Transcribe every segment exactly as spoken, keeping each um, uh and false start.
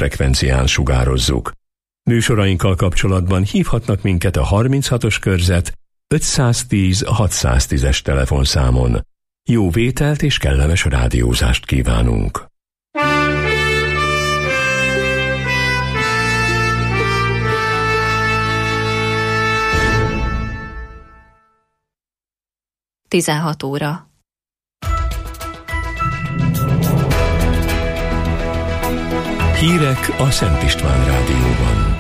frekvencián sugározzuk. Műsorainkkal kapcsolatban hívhatnak minket a harminchatos körzet ötszáztíz hatszáztízes telefonszámon. Jó vételt és kellemes rádiózást kívánunk! tizenhat óra. Hírek a Szent István Rádióban.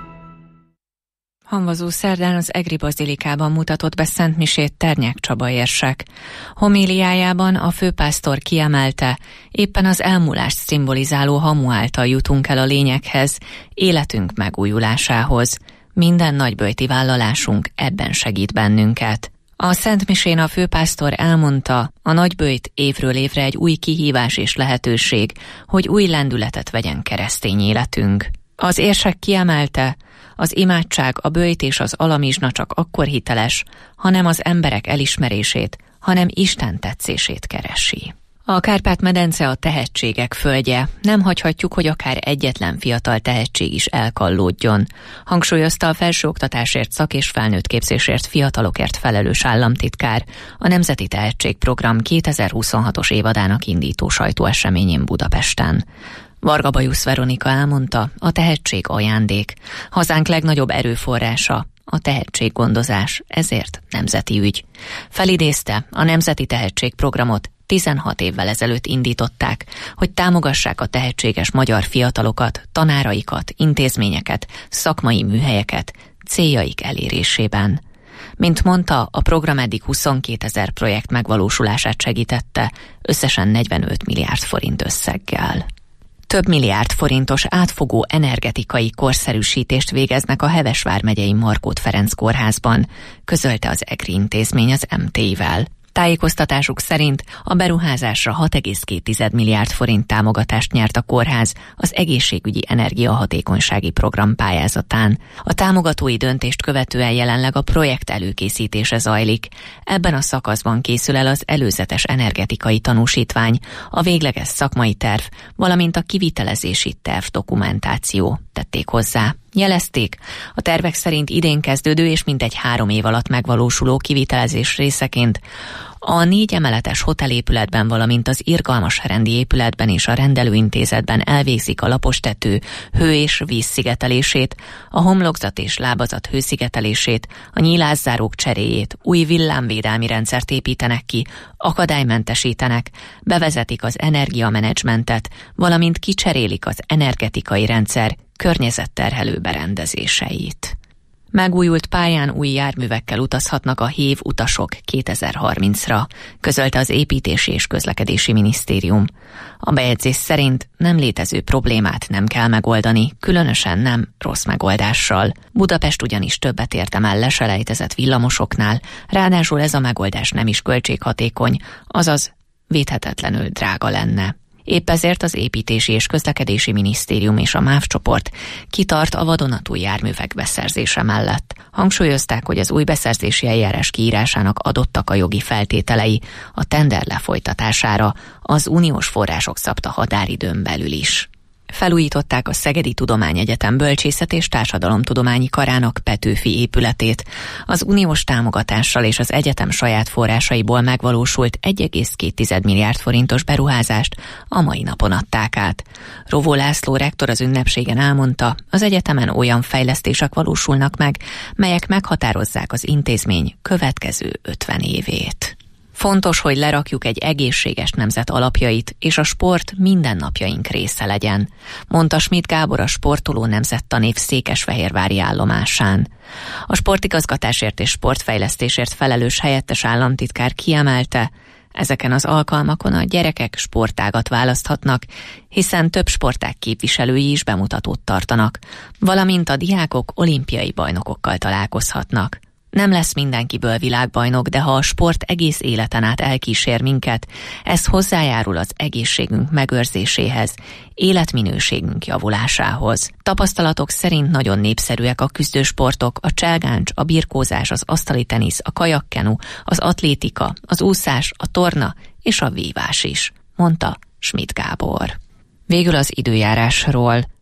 Hamvazó szerdán az Egri bazilikában mutatott be szentmisét Ternyák Csaba érsek. Homéliájában a főpásztor kiemelte, éppen az elmúlást szimbolizáló hamu által jutunk el a lényeghez, életünk megújulásához. Minden nagyböjti vállalásunk ebben segít bennünket. A szentmisén a főpásztor elmondta, a nagyböjt évről évre egy új kihívás és lehetőség, hogy új lendületet vegyen keresztény életünk. Az érsek kiemelte, az imádság, a böjt és az alamizsna csak akkor hiteles, hanem az emberek elismerését, hanem Isten tetszését keresi. A Kárpát-medence a tehetségek földje, nem hagyhatjuk, hogy akár egyetlen fiatal tehetség is elkallódjon, hangsúlyozta a felsőoktatásért, szak- és felnőttképzésért fiatalokért felelős államtitkár a Nemzeti Tehetségprogram kétezer-huszonhatos évadának indító sajtóeseményén Budapesten. Varga Bajusz Veronika elmondta, a tehetség ajándék, hazánk legnagyobb erőforrása, a tehetséggondozás, ezért nemzeti ügy. Felidézte, a Nemzeti Tehetségprogramot tizenhat évvel ezelőtt indították, hogy támogassák a tehetséges magyar fiatalokat, tanáraikat, intézményeket, szakmai műhelyeket céljaik elérésében. Mint mondta, a program eddig huszonkétezer projekt megvalósulását segítette, összesen negyvenöt milliárd forint összeggel. Több milliárd forintos átfogó energetikai korszerűsítést végeznek a Heves vármegyei Markót Ferenc kórházban, közölte az Egri intézmény az em té i-vel. Tájékoztatásuk szerint a beruházásra hat egész két milliárd forint támogatást nyert a kórház az egészségügyi energiahatékonysági program pályázatán. A támogatói döntést követően jelenleg a projekt előkészítése zajlik. Ebben a szakaszban készül el az előzetes energetikai tanúsítvány, a végleges szakmai terv, valamint a kivitelezési terv dokumentáció, tették hozzá. Jelezték, a tervek szerint idén kezdődő és mintegy három év alatt megvalósuló kivitelezés részeként a négy emeletes hotelépületben, valamint az irgalmasrendi épületben és a rendelőintézetben elvégzik a lapostető hő- és vízszigetelését, a homlokzat és lábazat hőszigetelését, a nyílászárók cseréjét, új villámvédelmi rendszert építenek ki, akadálymentesítenek, bevezetik az energiamenedzsmentet, valamint kicserélik az energetikai rendszer környezetterhelő berendezéseit. Megújult pályán új járművekkel utazhatnak a hév utasok kétezer-harmincra, közölte az Építési és Közlekedési Minisztérium. A bejegyzés szerint nem létező problémát nem kell megoldani, különösen nem rossz megoldással. Budapest ugyanis többet érdemel leselejtezett villamosoknál, ráadásul ez a megoldás nem is költséghatékony, azaz védhetetlenül drága lenne. Épp ezért az Építési és Közlekedési Minisztérium és a MÁV csoport kitart a vadonatúj járművek beszerzése mellett. Hangsúlyozták, hogy az új beszerzési eljárás kiírásának adottak a jogi feltételei a tender lefolytatására, az uniós források szabta határidőn belül is. Felújították a Szegedi Tudományegyetem Bölcsészet és Társadalomtudományi Karának Petőfi épületét. Az uniós támogatással és az egyetem saját forrásaiból megvalósult egy egész két milliárd forintos beruházást a mai napon adták át. Rovó László rektor az ünnepségen elmondta, az egyetemen olyan fejlesztések valósulnak meg, melyek meghatározzák az intézmény következő ötven évét. Fontos, hogy lerakjuk egy egészséges nemzet alapjait, és a sport mindennapjaink része legyen, mondta Schmidt Gábor a Sportoló Nemzettanév székesfehérvári állomásán. A sportigazgatásért és sportfejlesztésért felelős helyettes államtitkár kiemelte, ezeken az alkalmakon a gyerekek sportágat választhatnak, hiszen több sportág képviselői is bemutatót tartanak, valamint a diákok olimpiai bajnokokkal találkozhatnak. Nem lesz mindenkiből világbajnok, de ha a sport egész életen át elkísér minket, ez hozzájárul az egészségünk megőrzéséhez, életminőségünk javulásához. Tapasztalatok szerint nagyon népszerűek a küzdősportok, a cselgáncs, a birkózás, az asztali tenisz, a kajakkenu, az atlétika, az úszás, a torna és a vívás is, mondta Schmidt Gábor. Végül az időjárásról.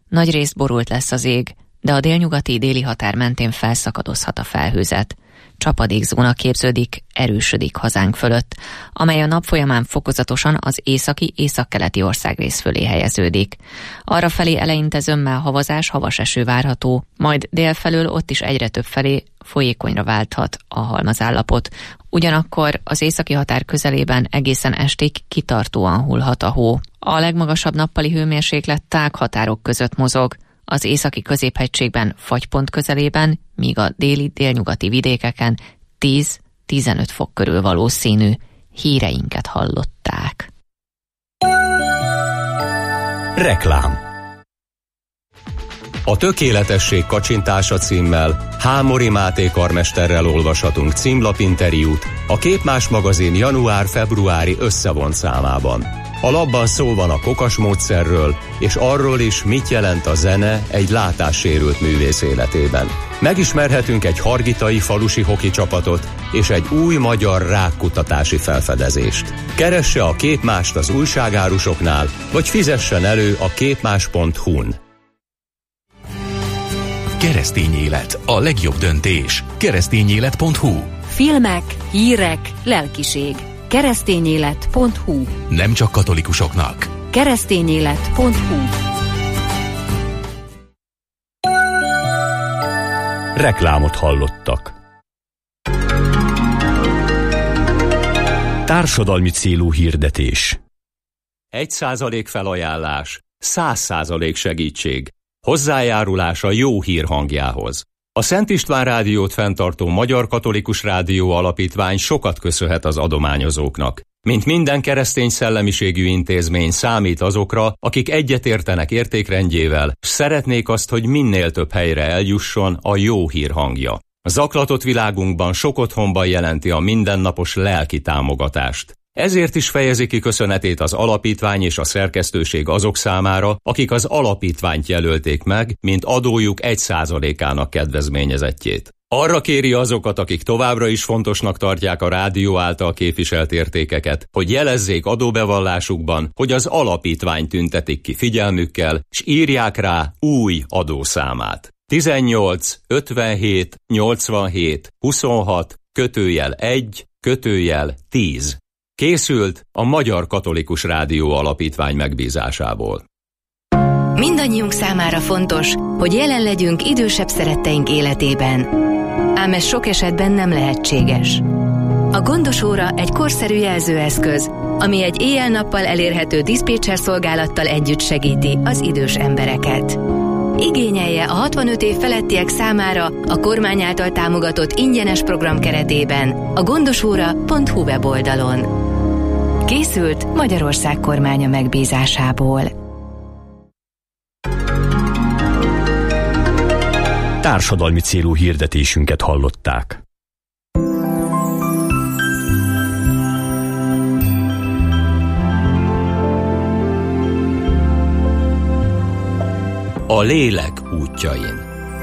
Nagyrészt borult lesz az ég, de a délnyugati déli határ mentén felszakadozhat a felhőzet. Csapadékzóna képződik, erősödik hazánk fölött, amely a nap folyamán fokozatosan az északi, északkeleti országrész fölé helyeződik. Arrafelé eleinte zömmel havazás, havas eső várható, majd délfelől ott is egyre több felé folyékonyra válthat a halmazállapot. Ugyanakkor az északi határ közelében egészen estig kitartóan hullhat a hó. A legmagasabb nappali hőmérséklet tág határok között mozog, az északi középhegységben fagypont közelében, míg a déli-délnyugati vidékeken tíz-tizenöt fok körül valószínű. Híreinket hallották. Reklám. A tökéletesség kacsintása címmel Hámori Máté karmesterrel olvashatunk címlapinterjút a Képmás magazin január-februári összevont számában. A labban szó van a kokas módszerről, és arról is, mit jelent a zene egy látássérült művész életében. Megismerhetünk egy hargitai falusi hoki csapatot és egy új magyar rákkutatási felfedezést. Keresse a Képmást az újságárusoknál, vagy fizessen elő a képmás pont hu-n. Keresztény élet, a legjobb döntés. keresztényélet pont hu. Filmek, hírek, lelkiség. keresztényélet pont hu. Nem csak katolikusoknak. keresztényélet pont hu. Reklámot hallottak. Társadalmi célú hirdetés. Egy százalék felajánlás, száz százalék segítség. Hozzájárulás a jó hír hangjához. A Szent István Rádiót fenntartó Magyar Katolikus Rádió Alapítvány sokat köszönhet az adományozóknak. Mint minden keresztény szellemiségű intézmény számít azokra, akik egyetértenek értékrendjével, s szeretnék azt, hogy minél több helyre eljusson a jó hír hangja. A zaklatott világunkban sok otthonban jelenti a mindennapos lelki támogatást. Ezért is fejezi ki köszönetét az alapítvány és a szerkesztőség azok számára, akik az alapítványt jelölték meg, mint adójuk egy százalékának kedvezményezettjét. Arra kéri azokat, akik továbbra is fontosnak tartják a rádió által képviselt értékeket, hogy jelezzék adóbevallásukban, hogy az alapítvány tüntetik ki figyelmükkel, s írják rá új adószámát. tizennyolc ötvenhét nyolcvanhét huszonhat kötőjel egy kötőjel tíz. Készült a Magyar Katolikus Rádió Alapítvány megbízásából. Mindannyiunk számára fontos, hogy jelen legyünk idősebb szeretteink életében. Ám ez sok esetben nem lehetséges. A gondos óra egy korszerű jelzőeszköz, ami egy éjjel-nappal elérhető diszpécser szolgálattal együtt segíti az idős embereket. Igényelje a hatvanöt év felettiek számára a kormány által támogatott ingyenes program keretében a gondosóra pont hu weboldalon. Készült Magyarország kormánya megbízásából. Társadalmi célú hirdetésünket hallották. A lélek útjain.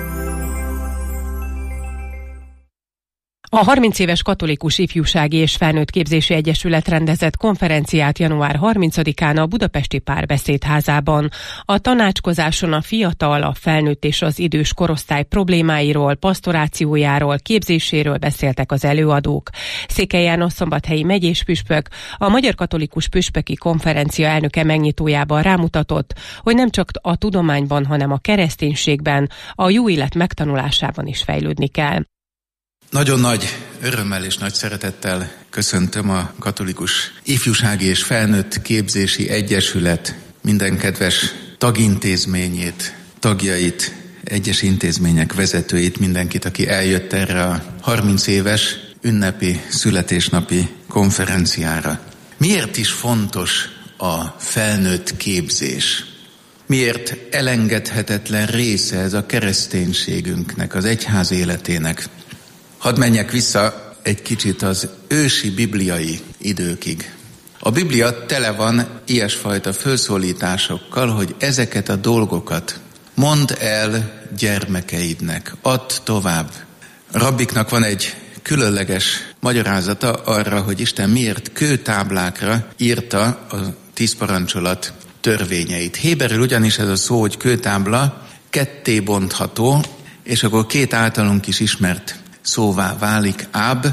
A harminc éves Katolikus Ifjúsági és Felnőtt Képzési Egyesület rendezett konferenciát január harmincadikán a Budapesti Párbeszédházában. A tanácskozáson a fiatal, a felnőtt és az idős korosztály problémáiról, pastorációjáról, képzéséről beszéltek az előadók. Székely János szombathelyi megyés püspök, a Magyar Katolikus Püspöki Konferencia elnöke megnyitójában rámutatott, hogy nem csak a tudományban, hanem a kereszténységben, a jó élet megtanulásában is fejlődni kell. Nagyon nagy örömmel és nagy szeretettel köszöntöm a Katolikus Ifjúsági és Felnőtt Képzési Egyesület minden kedves tagintézményét, tagjait, egyes intézmények vezetőit, mindenkit, aki eljött erre a harminc éves ünnepi születésnapi konferenciára. Miért is fontos a felnőtt képzés? Miért elengedhetetlen része ez a kereszténységünknek, az egyház életének? Hadd menjek vissza egy kicsit az ősi bibliai időkig. A Biblia tele van ilyesfajta felszólításokkal, hogy ezeket a dolgokat mondd el gyermekeidnek, add tovább. A rabbiknak van egy különleges magyarázata arra, hogy Isten miért kőtáblákra írta a tíz parancsolat törvényeit. Héberül ugyanis ez a szó, hogy kőtábla, ketté bontható, és akkor két általunk is ismert szóvá válik, Áb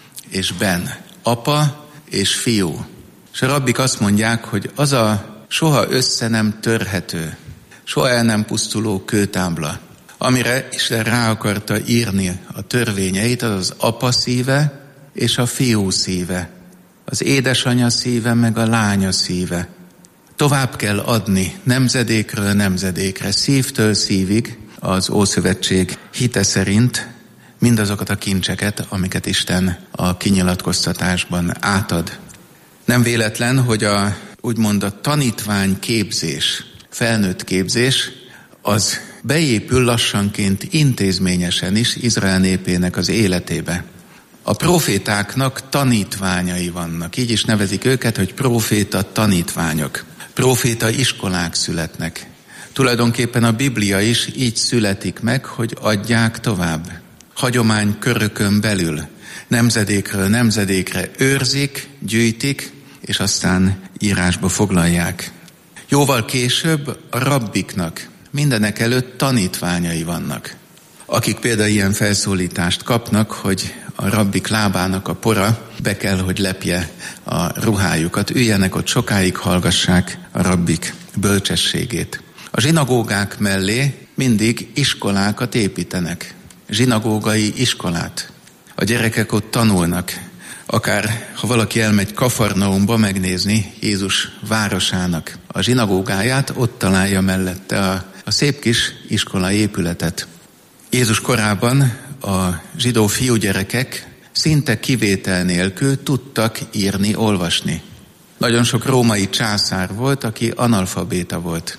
és Ben, apa és fiú. És a rabbik azt mondják, hogy az a soha össze nem törhető, soha el nem pusztuló kőtábla, amire Isten rá akarta írni a törvényeit, az az apa szíve és a fiú szíve, az édesanyja szíve meg a lánya szíve. Tovább kell adni nemzedékről nemzedékre, szívtől szívig az Ószövetség hite szerint mindazokat a kincseket, amiket Isten a kinyilatkoztatásban átad. Nem véletlen, hogy a úgymond a tanítvány képzés, felnőtt képzés, az beépül lassanként intézményesen is Izrael népének az életébe. A profétáknak tanítványai vannak, így is nevezik őket, hogy proféta tanítványok. Proféta iskolák születnek. Tulajdonképpen a Biblia is így születik meg, hogy adják tovább. Hagyománykörökön belül, nemzedékről nemzedékre őrzik, gyűjtik, és aztán írásba foglalják. Jóval később a rabbiknak mindenek előtt tanítványai vannak, akik például ilyen felszólítást kapnak, hogy a rabbik lábának a pora be kell, hogy lepje a ruhájukat. Üljenek ott sokáig, hallgassák a rabbik bölcsességét. A zsinagógák mellé mindig iskolákat építenek. Zsinagógai iskolát. A gyerekek ott tanulnak. Akár, ha valaki elmegy Kafarnaumba megnézni Jézus városának a zsinagógáját, ott találja mellette a, a szép kis iskolai épületet. Jézus korában a zsidó fiúgyerekek szinte kivétel nélkül tudtak írni, olvasni. Nagyon sok római császár volt, aki analfabéta volt.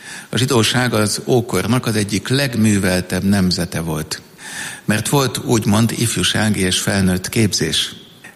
A zsidóság az ókornak az egyik legműveltebb nemzete volt, mert volt úgymond ifjúsági és felnőtt képzés.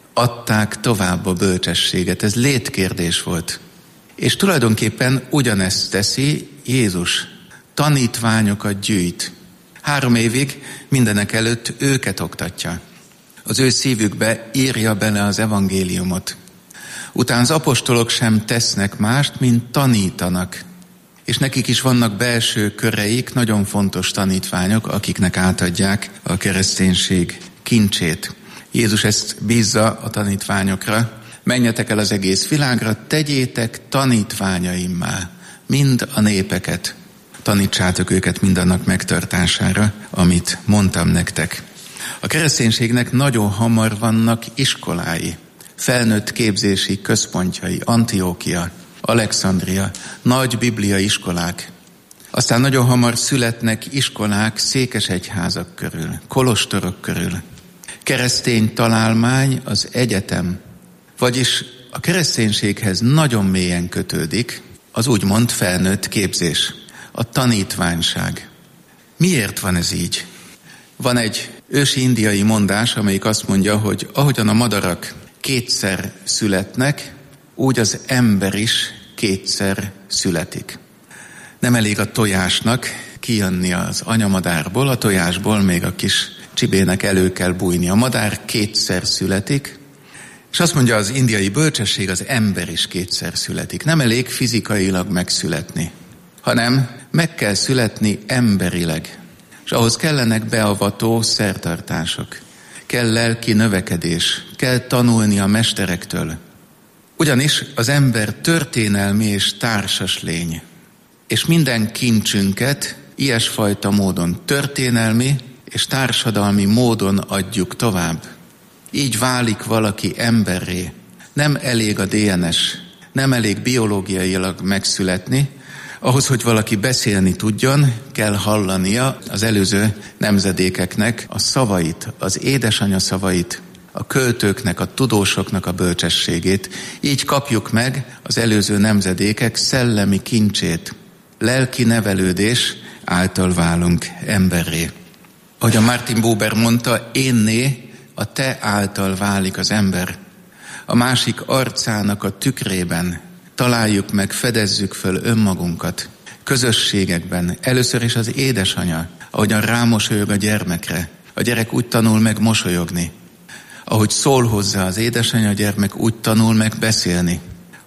Adták tovább a bölcsességet, ez létkérdés volt. És tulajdonképpen ugyanezt teszi Jézus. Tanítványokat gyűjt. Három évig mindenek előtt őket oktatja. Az ő szívükbe írja bele az evangéliumot. Utána az apostolok sem tesznek mást, mint tanítanak. És nekik is vannak belső köreik, nagyon fontos tanítványok, akiknek átadják a kereszténység kincsét. Jézus ezt bízza a tanítványokra. Menjetek el az egész világra, tegyétek tanítványaimmá mind a népeket. Tanítsátok őket mindannak megtartására, amit mondtam nektek. A kereszténységnek nagyon hamar vannak iskolái, felnőtt képzési központjai, Antiókia, Alexandria, nagy bibliai iskolák. Aztán nagyon hamar születnek iskolák székesegyházak körül, kolostorok körül. Keresztény találmány az egyetem, vagyis a kereszténységhez nagyon mélyen kötődik az úgymond felnőtt képzés, a tanítványság. Miért van ez így? Van egy ősi indiai mondás, amelyik azt mondja, hogy ahogyan a madarak kétszer születnek, úgy az ember is kétszer születik. Nem elég a tojásnak kijönni az anyamadárból, a tojásból még a kis csibének elő kell bújni. A madár kétszer születik, és azt mondja az indiai bölcsesség, az ember is kétszer születik. Nem elég fizikailag megszületni, hanem meg kell születni emberileg. És ahhoz kellenek beavató szertartások. Kell lelki növekedés, kell tanulni a mesterektől. Ugyanis az ember történelmi és társas lény. És minden kincsünket ilyesfajta módon, történelmi és társadalmi módon adjuk tovább. Így válik valaki emberré. Nem elég a dé en es, nem elég biológiailag megszületni. Ahhoz, hogy valaki beszélni tudjon, kell hallania az előző nemzedékeknek a szavait, az édesanyja szavait, a költőknek, a tudósoknak a bölcsességét. Így kapjuk meg az előző nemzedékek szellemi kincsét. Lelki nevelődés által válunk emberré. Ahogy a Martin Buber mondta, énné a te által válik az ember. A másik arcának a tükrében találjuk meg, fedezzük föl önmagunkat. Közösségekben, először is az édesanya, ahogyan rámosolyog a gyermekre. A gyerek úgy tanul meg mosolyogni. Ahogy szól hozzá az édesanyja, a gyermek úgy tanul meg beszélni.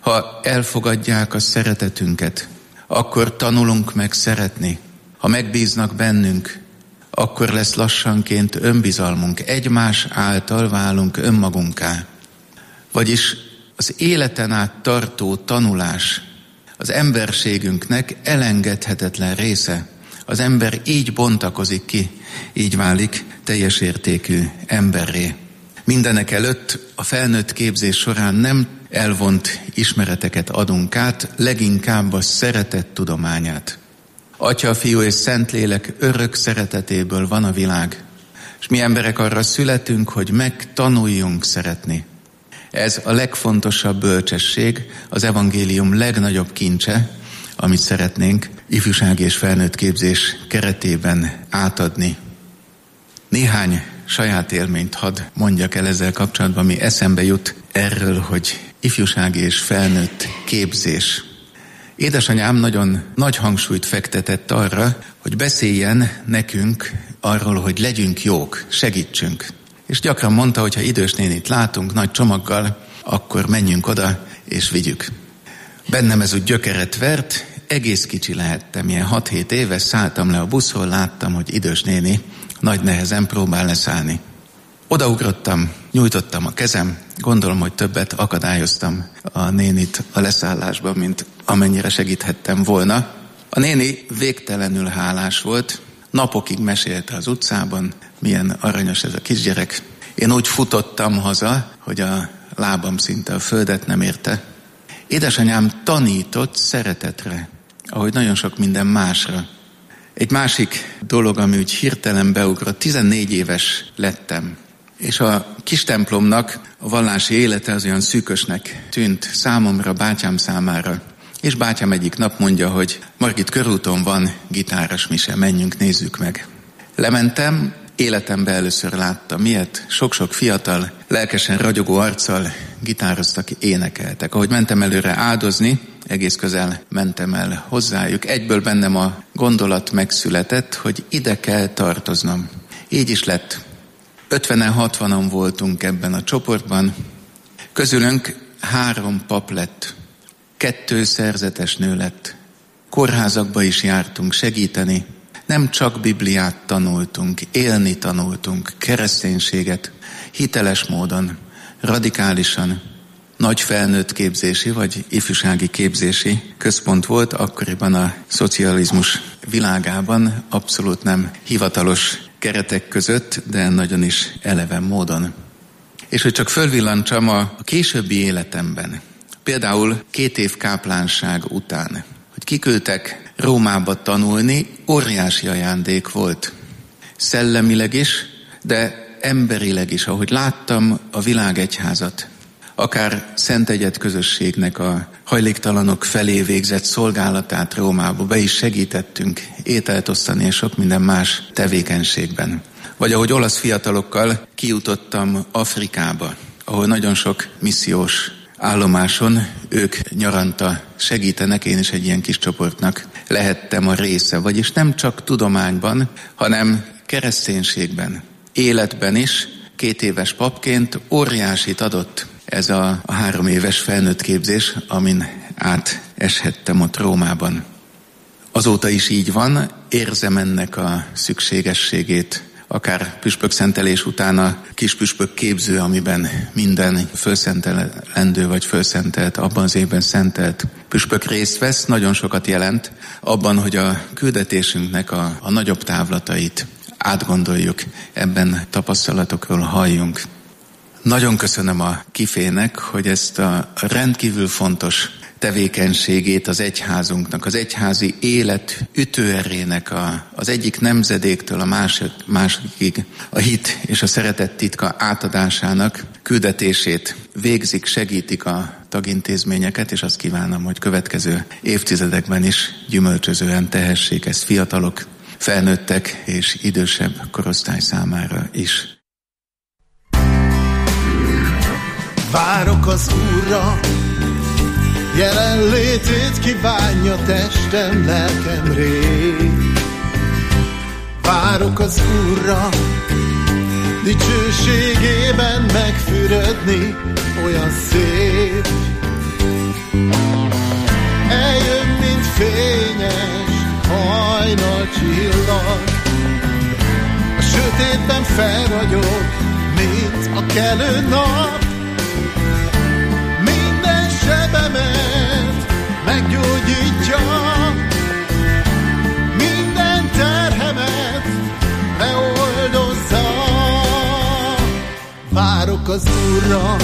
Ha elfogadják a szeretetünket, akkor tanulunk meg szeretni. Ha megbíznak bennünk, akkor lesz lassanként önbizalmunk, egymás által válunk önmagunká. Vagyis az életen át tartó tanulás az emberségünknek elengedhetetlen része. Az ember így bontakozik ki, így válik teljes értékű emberré. Mindenek előtt a felnőtt képzés során nem elvont ismereteket adunk át, leginkább a szeretet tudományát. Atya, Fiú és Szentlélek örök szeretetéből van a világ, és mi emberek arra születünk, hogy megtanuljunk szeretni. Ez a legfontosabb bölcsesség, az evangélium legnagyobb kincse, amit szeretnénk ifjúsági és felnőtt képzés keretében átadni. Néhány saját élményt hadd mondjak el ezzel kapcsolatban, mi eszembe jut erről, hogy ifjúsági és felnőtt képzés. Édesanyám nagyon nagy hangsúlyt fektetett arra, hogy beszéljen nekünk arról, hogy legyünk jók, segítsünk. És gyakran mondta, hogy ha idős nénit látunk nagy csomaggal, akkor menjünk oda és vigyük. Bennem ez úgy gyökeret vert, egész kicsi lehettem, ilyen hat-hét éves, szálltam le a buszról, láttam, hogy idős néni nagy nehezen próbál leszállni. Odaugrottam, nyújtottam a kezem, gondolom, hogy többet akadályoztam a nénit a leszállásban, mint amennyire segíthettem volna. A néni végtelenül hálás volt, napokig mesélte az utcában, milyen aranyos ez a kisgyerek. Én úgy futottam haza, hogy a lábam szinte a földet nem érte. Édesanyám tanított szeretetre, ahogy nagyon sok minden másra. Egy másik dolog, ami úgy hirtelen beugrott, tizennégy éves lettem. És a kis templomnak a vallási élete az olyan szűkösnek tűnt számomra, bátyám számára. És bátyám egyik nap mondja, hogy Margit, körúton van gitáros mise, menjünk, nézzük meg. Lementem, életemben először láttam ilyet, sok-sok fiatal, lelkesen ragyogó arccal gitároztak, énekeltek. Ahogy mentem előre áldozni, egész közel mentem el hozzájuk. Egyből bennem a gondolat megszületett, hogy ide kell tartoznom. Így is lett. ötvenen, hatvanan voltunk ebben a csoportban. Közülünk három pap lett, kettő szerzetes nő lett. Kórházakba is jártunk segíteni. Nem csak Bibliát tanultunk, élni tanultunk, kereszténységet, hiteles módon, radikálisan. Nagy felnőtt képzési vagy ifjúsági képzési központ volt, akkoriban a szocializmus világában, abszolút nem hivatalos keretek között, de nagyon is eleven módon. És hogy csak fölvillantsam a későbbi életemben, például két év káplánság után, hogy kiküldtek Rómába tanulni, óriási ajándék volt. Szellemileg is, de emberileg is, ahogy láttam a világegyházat. Akár Szent Egyed közösségnek a hajléktalanok felé végzett szolgálatát Rómába be is segítettünk ételt osztani és sok minden más tevékenységben. Vagy ahogy olasz fiatalokkal kijutottam Afrikába, ahol nagyon sok missziós állomáson ők nyaranta segítenek, én is egy ilyen kis csoportnak lehettem a része. Vagyis nem csak tudományban, hanem kereszténységben, életben is, két éves papként óriásit adott ez a, a három éves felnőtt képzés, amin áteshettem ott Rómában. Azóta is így van, érzem ennek a szükségességét, akár püspökszentelés után a kis püspök képző, amiben minden fölszentelendő vagy fölszentelt, abban az évben szentelt püspök részt vesz, nagyon sokat jelent abban, hogy a küldetésünknek a, a nagyobb távlatait átgondoljuk, ebben tapasztalatokról halljunk. Nagyon köszönöm a Kifének, hogy ezt a rendkívül fontos tevékenységét az egyházunknak, az egyházi élet ütőerének a, az egyik nemzedéktől a másod, másodikig a hit és a szeretet titka átadásának küldetését végzik, segítik a tagintézményeket, és azt kívánom, hogy következő évtizedekben is gyümölcsözően tehessék ezt fiatalok, felnőttek és idősebb korosztály számára is. Várok az Úrra, jelenlétét kívánja testem, lelkem rég. Várok az Úrra, dicsőségében megfürödni, olyan szép. fényes hajnal csillag. A sötétben felragyog, mint a kelő nap. Minden sebemet meggyógyítja, minden terhemet leoldozza. Várok az Úrra,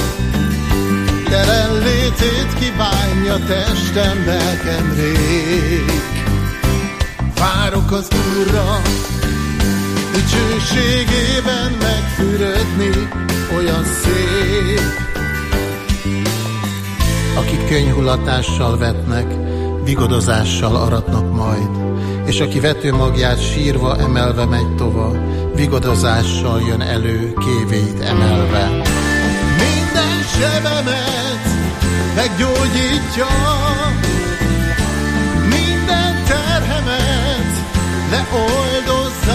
jelenlétét kívánja testem, lelkem rég. Várok az Úrra, dicsőségében megfürödni, olyan szép. Akik könnyhulatással vetnek, vigodozással aratnak majd, és aki vetőmagját sírva emelve megy tova, vigodozással jön elő, kévét emelve. Minden sebemet meggyógyítja, minden terhemet leoldozza.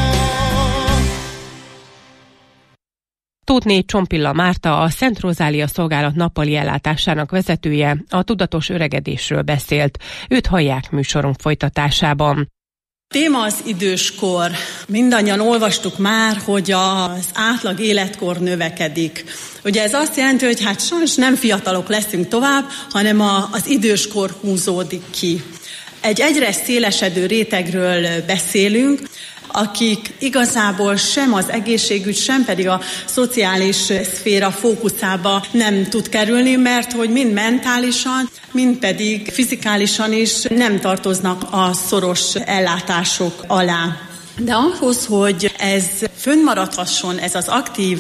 Tóthné Csompilla Márta, a Szent Rozália Szolgálat nappali ellátásának vezetője a tudatos öregedésről beszélt. Őt hallják műsorunk folytatásában. Téma az időskor. Mindannyian olvastuk már, hogy az átlag életkor növekedik. Ugye ez azt jelenti, hogy hát sajnos nem fiatalok leszünk tovább, hanem a, az időskor húzódik ki. Egy egyre szélesedő rétegről beszélünk, akik igazából sem az egészségügy, sem pedig a szociális szféra fókuszába nem tud kerülni, mert hogy mind mentálisan, mind pedig fizikálisan is nem tartoznak a szoros ellátások alá. De ahhoz, hogy ez fönnmaradhasson, ez az aktív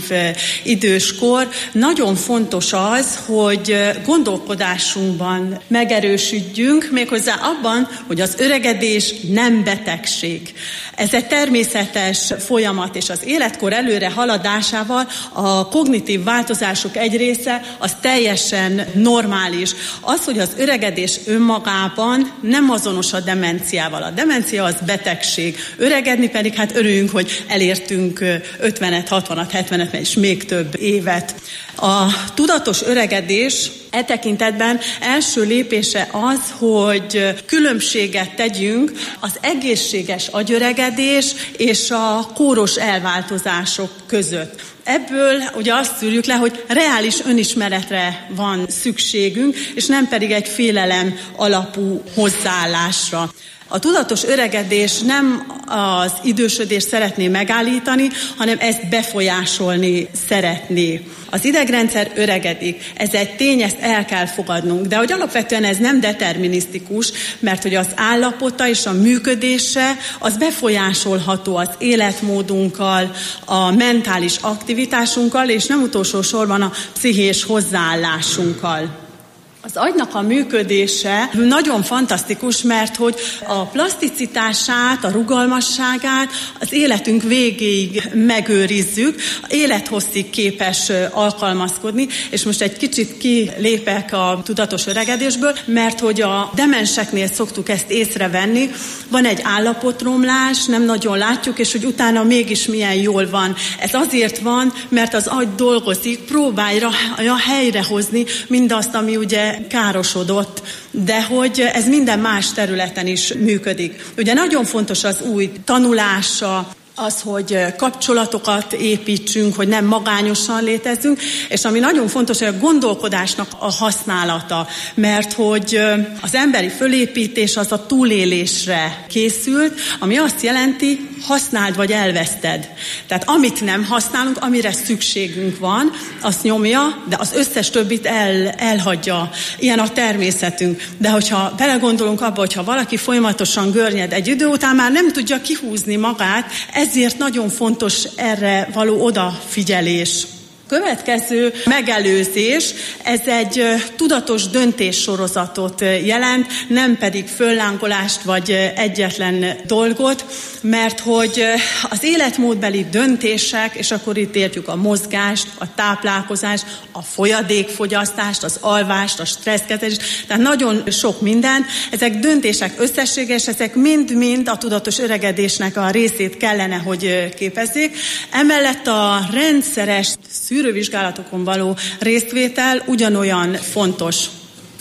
időskor, nagyon fontos az, hogy gondolkodásunkban megerősödjünk, méghozzá abban, hogy az öregedés nem betegség. Ez egy természetes folyamat, és az életkor előre haladásával a kognitív változások egy része az teljesen normális. Az, hogy az öregedés önmagában nem azonos a demenciával. A demencia az betegség. Öregedni pedig hát örüljünk, hogy elértünk ötvenet, hatvanat, hetvenet, és még több évet. A tudatos öregedés e tekintetben első lépése az, hogy különbséget tegyünk az egészséges agyöregedés és a kóros elváltozások között. Ebből ugye azt szűrjük le, hogy reális önismeretre van szükségünk, és nem pedig egy félelem alapú hozzáállásra. A tudatos öregedés nem az idősödést szeretné megállítani, hanem ezt befolyásolni szeretné. Az idegrendszer öregedik, ez egy tény, ezt el kell fogadnunk, de hogy alapvetően ez nem determinisztikus, mert hogy az állapota és a működése az befolyásolható az életmódunkkal, a mentális aktivitásunkkal, és nem utolsó sorban a pszichés hozzáállásunkkal. Az agynak a működése nagyon fantasztikus, mert hogy a plaszticitását, a rugalmasságát az életünk végéig megőrizzük, élethosszig képes alkalmazkodni, és most egy kicsit kilépek a tudatos öregedésből, mert hogy a demenseknél szoktuk ezt észrevenni, van egy állapotromlás, nem nagyon látjuk, és hogy utána mégis milyen jól van. Ez azért van, mert az agy dolgozik, próbálja helyrehozni mindazt, ami ugye károsodott, de hogy ez minden más területen is működik. Ugye nagyon fontos az új tanulása, az, hogy kapcsolatokat építsünk, hogy nem magányosan létezzünk, és ami nagyon fontos, hogy a gondolkodásnak a használata, mert hogy az emberi fölépítés az a túlélésre készült, ami azt jelenti, használd vagy elveszted. Tehát amit nem használunk, amire szükségünk van, azt nyomja, de az összes többit el, elhagyja. Ilyen a természetünk. De hogyha belegondolunk abba, hogyha valaki folyamatosan görnyed egy idő után, már nem tudja kihúzni magát, ezért nagyon fontos erre való odafigyelés. Következő megelőzés, ez egy tudatos döntéssorozatot jelent, nem pedig föllángolást vagy egyetlen dolgot, mert hogy az életmódbeli döntések, és akkor itt értjük a mozgást, a táplálkozást, a folyadékfogyasztást, az alvást, a stresszkezelést, tehát nagyon sok minden. Ezek döntések összességes, ezek mind-mind a tudatos öregedésnek a részét kellene, hogy képezzék. Emellett a rendszeres szűrővizsgálatokon való résztvétel ugyanolyan fontos.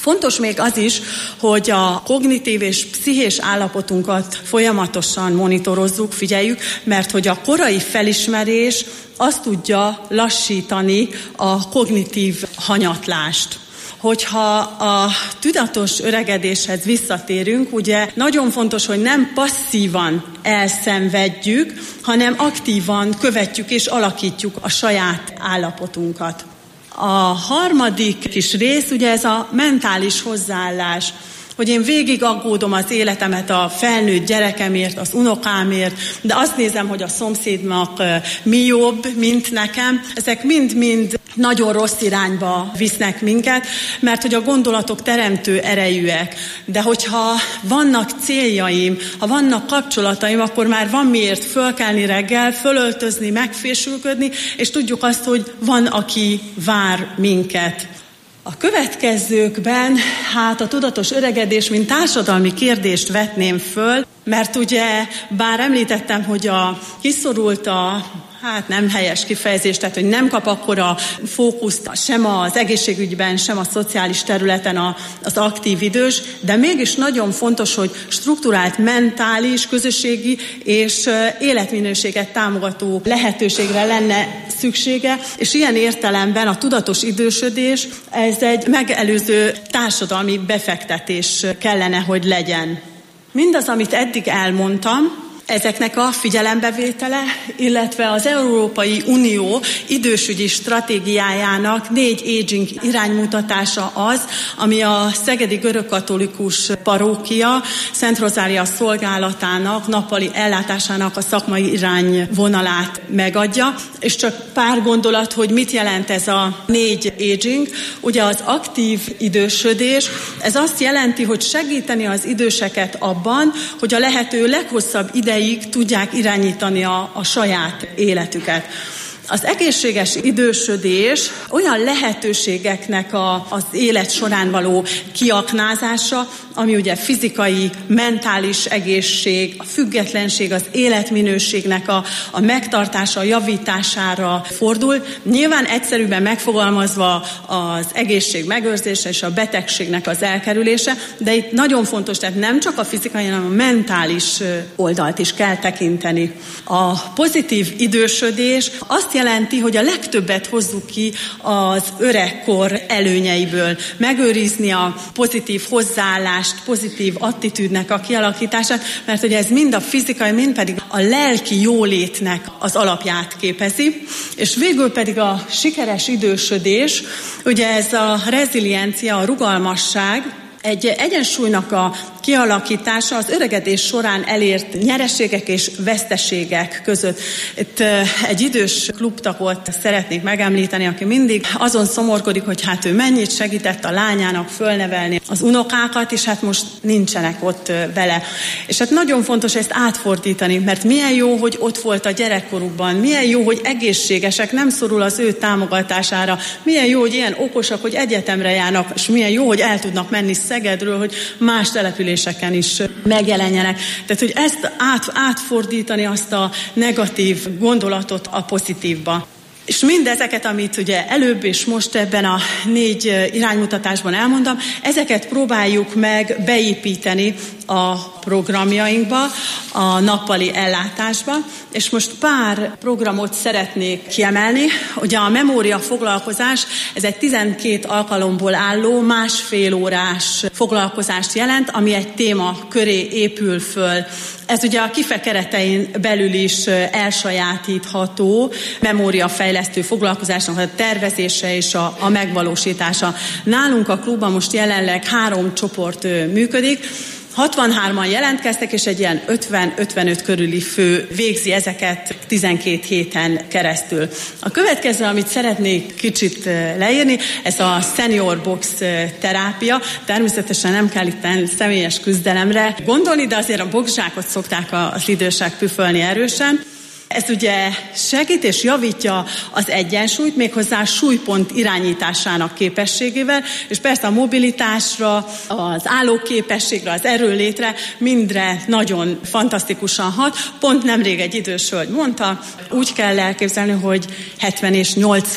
Fontos még az is, hogy a kognitív és pszichés állapotunkat folyamatosan monitorozzuk, figyeljük, mert hogy a korai felismerés azt tudja lassítani a kognitív hanyatlást. Hogyha a tudatos öregedéshez visszatérünk, ugye nagyon fontos, hogy nem passzívan elszenvedjük, hanem aktívan követjük és alakítjuk a saját állapotunkat. A harmadik kis rész, ugye ez a mentális hozzáállás, hogy én végig aggódom az életemet a felnőtt gyerekemért, az unokámért, de azt nézem, hogy a szomszédnak mi jobb, mint nekem. Ezek mind-mind nagyon rossz irányba visznek minket, mert hogy a gondolatok teremtő erejűek. De hogyha vannak céljaim, ha vannak kapcsolataim, akkor már van miért fölkelni reggel, fölöltözni, megfésülködni, és tudjuk azt, hogy van, aki vár minket. A következőkben hát a tudatos öregedés, mint társadalmi kérdést vetném föl, mert ugye bár említettem, hogy a kiszorult a hát nem helyes kifejezés, tehát hogy nem kap akkora fókuszt sem az egészségügyben, sem a szociális területen az aktív idős, de mégis nagyon fontos, hogy strukturált mentális, közösségi és életminőséget támogató lehetőségre lenne szüksége, és ilyen értelemben a tudatos idősödés ez egy megelőző társadalmi befektetés kellene, hogy legyen. Mindaz, amit eddig elmondtam, ezeknek a figyelembevétele, illetve az Európai Unió idősügyi stratégiájának négy aging iránymutatása az, ami a Szegedi Görögkatolikus Parókia Szent Rozália szolgálatának, nappali ellátásának a szakmai irányvonalát megadja, és csak pár gondolat, hogy mit jelent ez a négy aging. Ugye az aktív idősödés, ez azt jelenti, hogy segíteni az időseket abban, hogy a lehető leghosszabb ideig tudják irányítani a, a saját életüket. Az egészséges idősödés olyan lehetőségeknek a, az élet során való kiaknázása, ami ugye fizikai, mentális egészség, a függetlenség, az életminőségnek a, a megtartása, a javítására fordul. Nyilván egyszerűbben megfogalmazva az egészség megőrzése és a betegségnek az elkerülése, de itt nagyon fontos, tehát nem csak a fizikai, hanem a mentális oldalt is kell tekinteni. A pozitív idősödés azt jelenti, hogy a legtöbbet hozzuk ki az öregkor előnyeiből. Megőrizni a pozitív hozzáállást, pozitív attitűdnek a kialakítását, mert ugye ez mind a fizikai, mind pedig a lelki jólétnek az alapját képezi. És végül pedig a sikeres idősödés, ugye ez a reziliencia, a rugalmasság, egy egyensúlynak a kialakítása az öregedés során elért nyereségek és veszteségek között. Itt egy idős klubtagot szeretnék megemlíteni, aki mindig azon szomorkodik, hogy hát ő mennyit segített a lányának fölnevelni az unokákat, és hát most nincsenek ott vele. És hát nagyon fontos ezt átfordítani, mert milyen jó, hogy ott volt a gyerekkorukban, milyen jó, hogy egészségesek, nem szorul az ő támogatására, milyen jó, hogy ilyen okosak, hogy egyetemre járnak, és milyen jó, hogy el tudnak menni Szegedről, hogy más településeken is megjelenjenek. Tehát, hogy ezt át, átfordítani azt a negatív gondolatot a pozitívba. És mindezeket, amit ugye előbb és most ebben a négy iránymutatásban elmondtam, ezeket próbáljuk meg beépíteni a programjainkba, a nappali ellátásba, és most pár programot szeretnék kiemelni. Ugye a memória foglalkozás, ez egy tizenkét alkalomból álló, másfél órás foglalkozást jelent, ami egy téma köré épül föl. Ez ugye a KIFE keretein belül is elsajátítható memóriafejlesztő foglalkozásnak a tervezése és a, a megvalósítása. Nálunk a klubban most jelenleg három csoport működik, hatvanhárman jelentkeztek, és egy ilyen ötven-ötvenöt körüli fő végzi ezeket tizenkét héten keresztül. A következő, amit szeretnék kicsit leírni, ez a Senior Box terápia. Természetesen nem kell itt személyes küzdelemre gondolni, de azért a boxzsákot szokták az idősek püfölni erősen. Ez ugye segít és javítja az egyensúlyt, méghozzá a súlypont irányításának képességével, és persze a mobilitásra, az állóképességre, az erőlétre, mindre nagyon fantasztikusan hat. Pont nemrég egy idős hölgy mondta, úgy kell elképzelni, hogy hetven és nyolcvan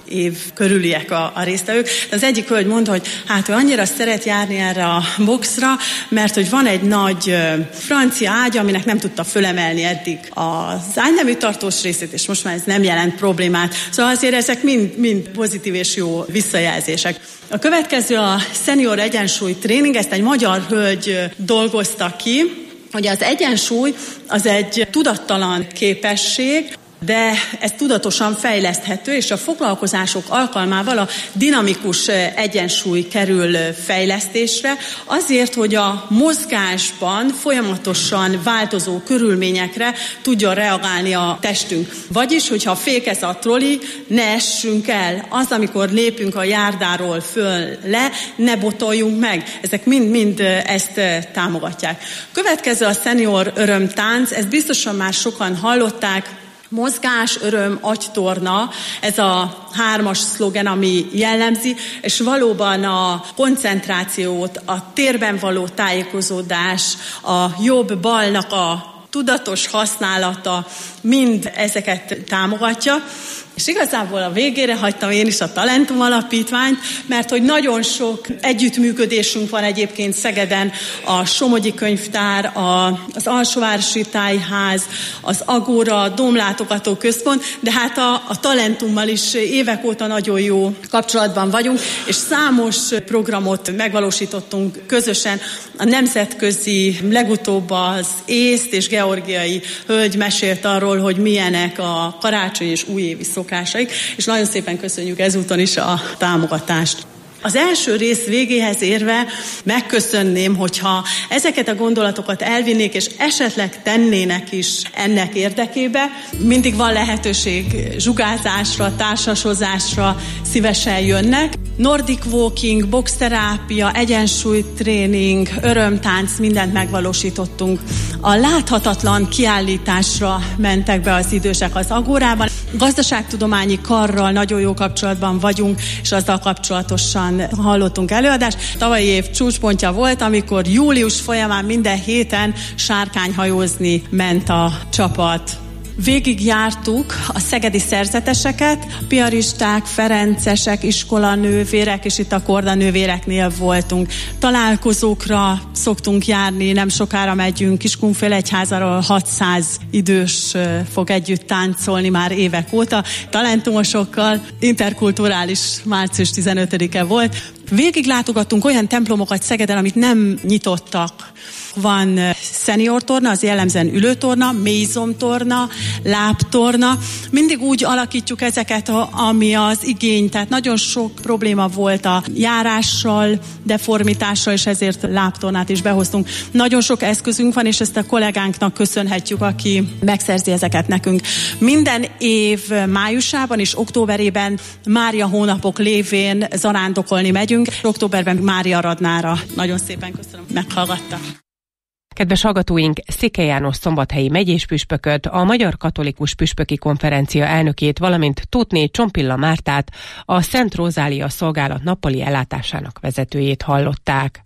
év körüliek a, a résztvevők. De az egyik hölgy mondta, hogy hát ő annyira szeret járni erre a boxra, mert hogy van egy nagy francia ágya, aminek nem tudta fölemelni eddig az ágynemű tartós részét, és most már ez nem jelent problémát. Szóval azért ezek mind, mind pozitív és jó visszajelzések. A következő a Senior Egyensúly Tréning, ezt egy magyar hölgy dolgozta ki, hogy az egyensúly az egy tudattalan képesség, de ez tudatosan fejleszthető, és a foglalkozások alkalmával a dinamikus egyensúly kerül fejlesztésre, azért, hogy a mozgásban folyamatosan változó körülményekre tudjon reagálni a testünk. Vagyis, hogyha fékez a troli, ne essünk el. Az, amikor lépünk a járdáról föl le, ne botoljunk meg. Ezek mind-mind ezt támogatják. Következő a Senior Örömtánc, ezt biztosan már sokan hallották. Mozgás, öröm, agytorna, ez a hármas szlogen, ami jellemzi, és valóban a koncentrációt, a térben való tájékozódás, a jobb-balnak a tudatos használata, mind ezeket támogatja. És igazából a végére hagytam én is a Talentum Alapítványt, mert hogy nagyon sok együttműködésünk van egyébként Szegeden, a Somogyi Könyvtár, a, az Alsóvárosi Tájház, az Agora, a Dómlátogató Központ, de hát a, a Talentummal is évek óta nagyon jó kapcsolatban vagyunk, és számos programot megvalósítottunk közösen. A nemzetközi, legutóbb az észt és georgiai hölgy mesélt arról, hogy milyenek a karácsony és újévi szokásaik, és nagyon szépen köszönjük ezúton is a támogatást. Az első rész végéhez érve megköszönném, hogyha ezeket a gondolatokat elvinnék, és esetleg tennének is ennek érdekébe. Mindig van lehetőség zsugázásra, társasozásra, szívesen jönnek. Nordic walking, boxterápia, egyensúlytréning, örömtánc, mindent megvalósítottunk. A láthatatlan kiállításra mentek be az idősek az Agórában. Gazdaságtudományi karral nagyon jó kapcsolatban vagyunk, és azzal kapcsolatosan hallottunk előadást. Tavalyi év csúcspontja volt, amikor július folyamán minden héten sárkányhajózni ment a csapat. Végigjártuk a szegedi szerzeteseket, piaristák, ferencesek, iskolanővérek, és itt a kordanővéreknél voltunk. Találkozókra szoktunk járni, nem sokára megyünk, Kiskunfélegyházáról hatszáz idős fog együtt táncolni már évek óta. Talentumosokkal, interkulturális március tizenötödike volt. Végiglátogattunk olyan templomokat Szegeden, amit nem nyitottak. Van szeniortorna, az jellemzően ülőtorna, mélyzomtorna, lábtorna. Mindig úgy alakítjuk ezeket, ami az igény. Tehát nagyon sok probléma volt a járással, deformitással, és ezért lábtornát is behoztunk. Nagyon sok eszközünk van, és ezt a kollégánknak köszönhetjük, aki megszerzi ezeket nekünk. Minden év májusában és októberében Mária hónapok lévén zarándokolni megyünk. Októberben Mária Radnára. Nagyon szépen köszönöm, meghallgattak. Kedves hallgatóink, Székely János szombathelyi megyéspüspököt, a Magyar Katolikus Püspöki Konferencia elnökét, valamint Tóthné Csompilla Mártát, a Szent Rózália szolgálat nappali ellátásának vezetőjét hallották.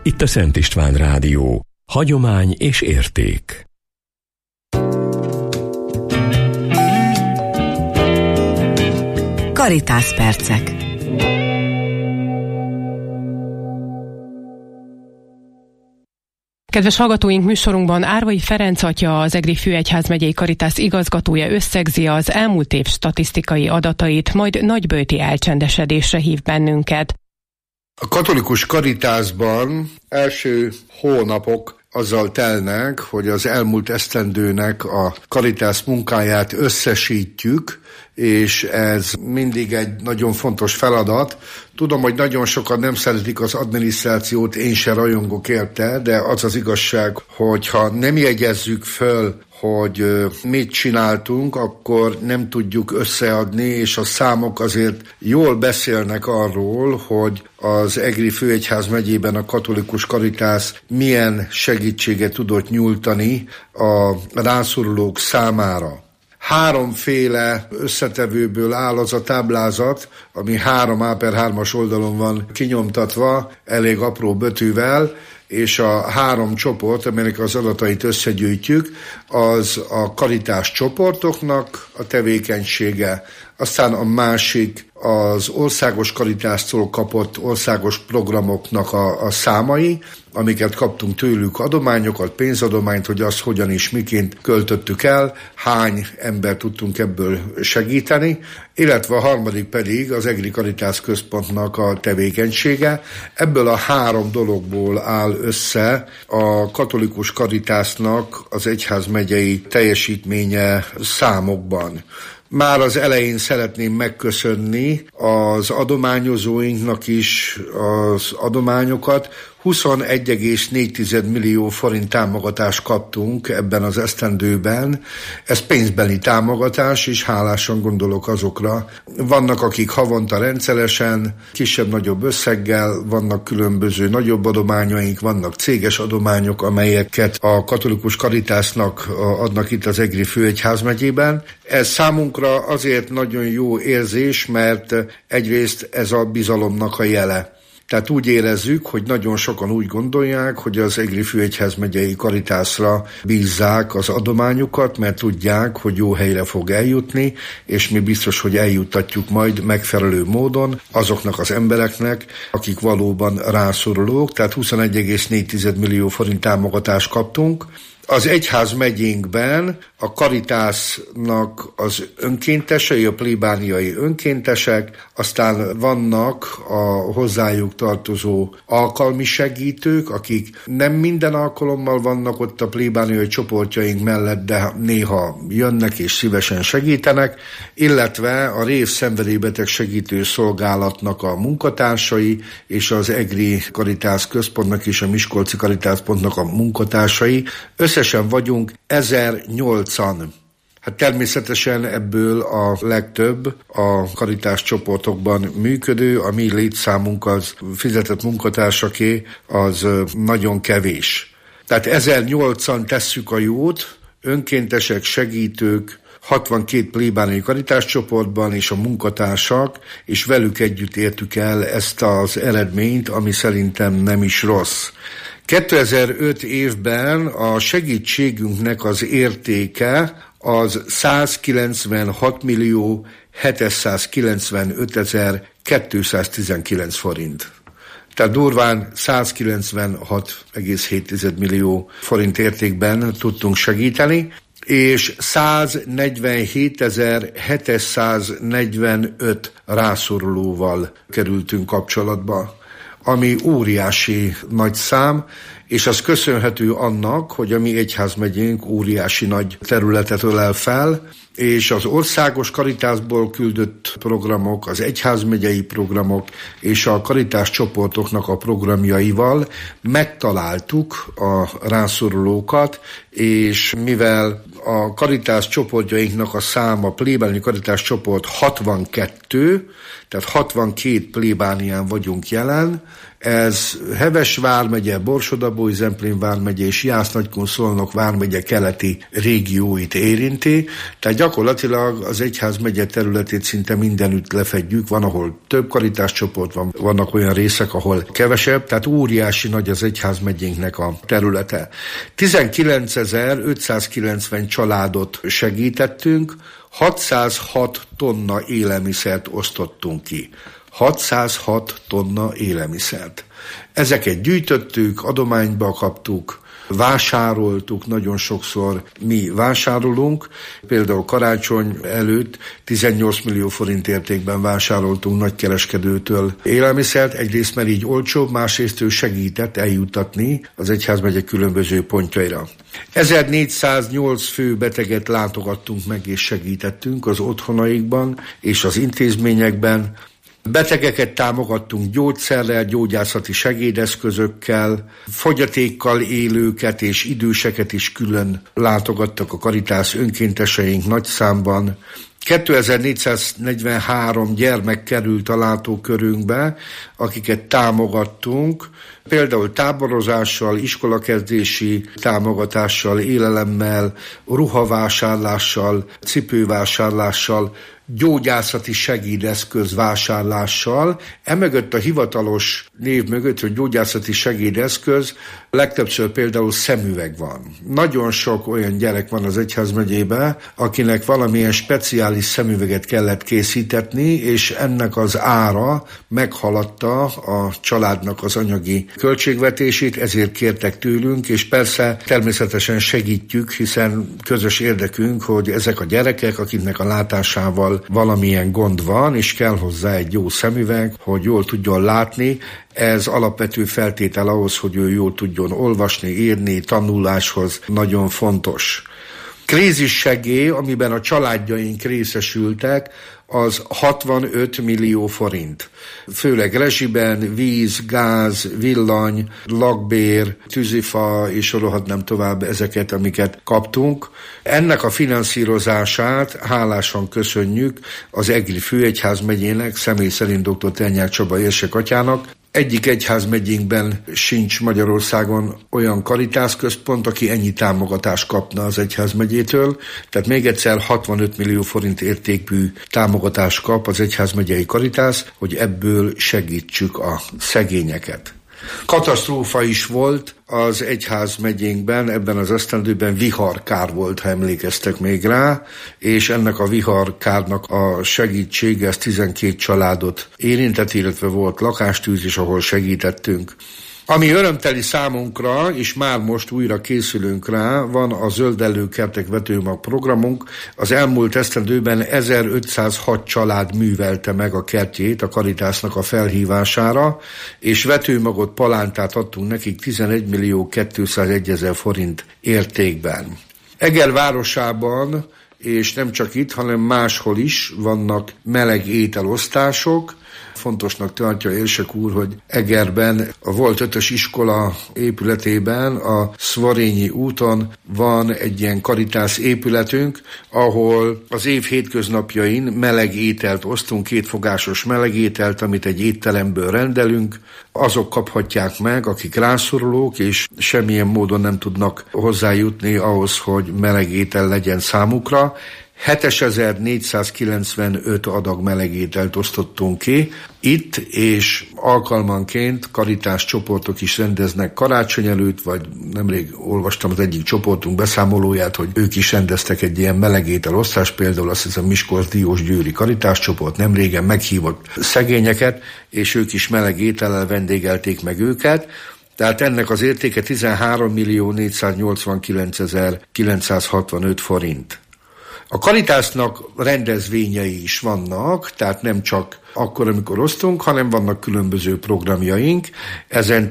Itt a Szent István Rádió. Hagyomány és érték. Caritas percek. Kedves hallgatóink, műsorunkban Árvai Ferenc atya, az Egri Főegyházmegyei Caritas igazgatója összegzi az elmúlt év statisztikai adatait, majd nagyböjti elcsendesedésre hív bennünket. A katolikus Caritasban első hónapok azzal telnek, hogy az elmúlt esztendőnek a Caritas munkáját összesítjük, és ez mindig egy nagyon fontos feladat. Tudom, hogy nagyon sokan nem szeretik az adminisztrációt, én se rajongok érte, de az az igazság, hogyha nem jegyezzük föl, hogy mit csináltunk, akkor nem tudjuk összeadni, és a számok azért jól beszélnek arról, hogy az Egri Főegyházmegyében a katolikus Caritas milyen segítséget tudott nyújtani a rászorulók számára. Háromféle összetevőből áll az a táblázat, ami három á per hármas oldalon van kinyomtatva, elég apró betűvel, és a három csoport, amelynek az adatait összegyűjtjük, az a Caritas csoportoknak a tevékenysége, aztán a másik az országos Caritástól kapott országos programoknak a, a számai, amiket kaptunk tőlük adományokat, pénzadományt, hogy azt hogyan és miként költöttük el, hány ember tudtunk ebből segíteni, illetve a harmadik pedig az Egri Caritas Központnak a tevékenysége. Ebből a három dologból áll össze a katolikus Caritasnak az egyházmegyei teljesítménye számokban. Már az elején szeretném megköszönni az adományozóinknak is az adományokat. huszonegy egész négy millió forint támogatást kaptunk ebben az esztendőben. Ez pénzbeli támogatás, és hálásan gondolok azokra. Vannak, akik havonta rendszeresen, kisebb-nagyobb összeggel, vannak különböző nagyobb adományaink, vannak céges adományok, amelyeket a katolikus Caritasnak adnak itt az Egri Főegyházmegyében. Ez számunkra azért nagyon jó érzés, mert egyrészt ez a bizalomnak a jele. Tehát úgy érezzük, hogy nagyon sokan úgy gondolják, hogy az Egri Főegyházmegyei Caritasra bízzák az adományukat, mert tudják, hogy jó helyre fog eljutni, és mi biztos, hogy eljuttatjuk majd megfelelő módon azoknak az embereknek, akik valóban rászorulók, tehát huszonegy egész négy millió forint támogatást kaptunk. Az egyházmegyénkben a Caritasnak az önkéntesei, a plébániai önkéntesek, aztán vannak a hozzájuk tartozó alkalmi segítők, akik nem minden alkalommal vannak ott a plébániai csoportjaink mellett, de néha jönnek és szívesen segítenek, illetve a Rév szenvedélybeteg segítő szolgálatnak a munkatársai, és az Egri Caritas Központnak és a Miskolci Caritas Pontnak a munkatársai. Összesen vagyunk ezernyolcan. Hát természetesen ebből a legtöbb a Caritas csoportokban működő, a mi létszámunk az fizetett munkatársaké, az nagyon kevés. Tehát ezernyolcan tesszük a jót, önkéntesek, segítők, hatvankét plébániai Caritas csoportban, és a munkatársak, és velük együtt értük el ezt az eredményt, ami szerintem nem is rossz. kétezer-öt évben a segítségünknek az értéke az százkilencvenhat millió hétszázkilencvenötezer-kétszáztizenkilenc forint. Tehát durván százkilencvenhat egész hét millió forint értékben tudtunk segíteni, és száznegyvenhétezer-hétszáznegyvenöt rászorulóval kerültünk kapcsolatba, ami óriási nagy szám, és az köszönhető annak, hogy a mi egyházmegyénk óriási nagy területet ölel fel, és az országos Caritasból küldött programok, az egyházmegyei programok és a Caritas csoportoknak a programjaival megtaláltuk a rászorulókat, és mivel a Caritas csoportjainknak a száma, a plébániai Caritas csoport hatvankettő, tehát hatvankét plébánián vagyunk jelen, Ez Heves vármegye, Borsod-Abaúj-Zemplén vármegye és Jász-Nagykun-Szolnok vármegye keleti régióit érinti, tehát gyakorlatilag az egyházmegye területét szinte mindenütt lefedjük, van, ahol több karitáscsoport van, vannak olyan részek, ahol kevesebb, tehát óriási nagy az egyházmegyénknek a területe. tizenkilencezer-ötszázkilencven családot segítettünk, hatszázhat tonna élelmiszert osztottunk ki. hatszázhat tonna élelmiszert. Ezeket gyűjtöttük, adományba kaptuk, vásároltuk, nagyon sokszor mi vásárolunk, például karácsony előtt tizennyolc millió forint értékben vásároltunk nagykereskedőtől élelmiszert, egyrészt mert így olcsóbb, másrészt ő segített eljuttatni az egyházmegye különböző pontjaira. ezernégyszáznyolc fő beteget látogattunk meg és segítettünk az otthonaikban és az intézményekben. Betegeket támogattunk gyógyszerrel, gyógyászati segédeszközökkel, fogyatékkal élőket és időseket is külön látogattak a Caritas önkénteseink nagy számban. kétezer-négyszáznegyvenhárom gyermek került a látókörünkbe, akiket támogattunk, például táborozással, iskolakezdési támogatással, élelemmel, ruhavásárlással, cipővásárlással, gyógyászati segédeszköz vásárlással. Emögött a hivatalos név mögött, hogy gyógyászati segédeszköz, legtöbbször például szemüveg van. Nagyon sok olyan gyerek van az egyházmegyében, akinek valamilyen speciális szemüveget kellett készítetni, és ennek az ára meghaladta a családnak az anyagi költségvetését, ezért kértek tőlünk, és persze természetesen segítjük, hiszen közös érdekünk, hogy ezek a gyerekek, akiknek a látásával valamilyen gond van, és kell hozzá egy jó szemüveg, hogy jól tudjon látni, ez alapvető feltétel ahhoz, hogy ő jól tudjon olvasni, írni, tanuláshoz nagyon fontos. Krízissegély, amiben a családjaink részesültek, az hatvanöt millió forint. Főleg rezsiben, víz, gáz, villany, lakbér, tűzifa, és sorolhatnám tovább ezeket, amiket kaptunk. Ennek a finanszírozását hálásan köszönjük az Egri főegyházmegyének, személy szerint dr. Ternyák Csaba érsek atyának. Egyik egyházmegyénkben sincs Magyarországon olyan Caritas központ, aki ennyi támogatást kapna az egyházmegyétől. Tehát még egyszer hatvanöt millió forint értékű támogatást kap az egyházmegyei Caritas, hogy ebből segítsük a szegényeket. Katasztrófa is volt az egyházmegyénkben, ebben az esztendőben viharkár volt, ha emlékeztek még rá, és ennek a viharkárnak a segítsége, ez tizenkét családot érintett, illetve volt lakástűz is, ahol segítettünk. Ami örömteli számunkra, és már most újra készülünk rá, van a Zöldellő kertek vetőmag programunk. Az elmúlt esztendőben ezerötszázhat család művelte meg a kertjét a Caritasnak a felhívására, és vetőmagot, palántát adtunk nekik tizenegy millió kétszázegyezer forint értékben. Eger városában, és nem csak itt, hanem máshol is vannak meleg ételosztások. Fontosnak tartja érsek úr, hogy Egerben a volt ötös iskola épületében, a Szvorényi úton van egy ilyen Caritas épületünk, ahol az év hétköznapjain meleg ételt osztunk, kétfogásos meleg ételt, amit egy étteremből rendelünk. Azok kaphatják meg, akik rászorulók, és semmilyen módon nem tudnak hozzájutni ahhoz, hogy meleg étel legyen számukra. hétezer-négyszázkilencvenöt adag melegételt osztottunk ki itt, és alkalmanként Caritas csoportok is rendeznek karácsony előtt, vagy nemrég olvastam az egyik csoportunk beszámolóját, hogy ők is rendeztek egy ilyen melegétel osztást, például azt hiszem Miskolc Diós Győri Caritas csoport nemrégen meghívott szegényeket, és ők is melegétellel vendégelték meg őket. Tehát ennek az értéke tizenhárom millió négyszáznyolcvankilencezer-kilencszázhatvanöt forint. A Caritasnak rendezvényei is vannak, tehát nem csak akkor, amikor osztunk, hanem vannak különböző programjaink. Ezen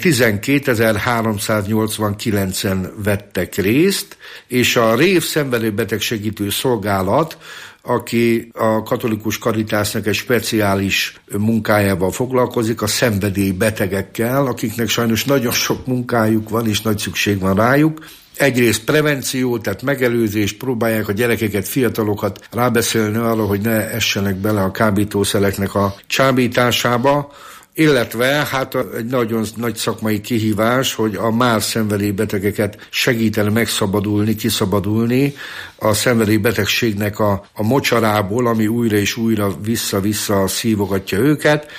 tizenkétezer-háromszáznyolcvankilencen vettek részt, és a Rév szenvedőbetegsegítő szolgálat, aki a katolikus Caritasnak egy speciális munkájával foglalkozik, a szenvedélybetegekkel, akiknek sajnos nagyon sok munkájuk van, és nagy szükség van rájuk. Egyrészt prevenció, tehát megelőzés, próbálják a gyerekeket, fiatalokat rábeszélni arra, hogy ne essenek bele a kábítószereknek a csábításába, illetve hát egy nagyon nagy szakmai kihívás, hogy a már szenvedélybetegeket segíteni megszabadulni, kiszabadulni a szenvedélybetegségnek a, a mocsarából, ami újra és újra vissza-vissza szívogatja őket.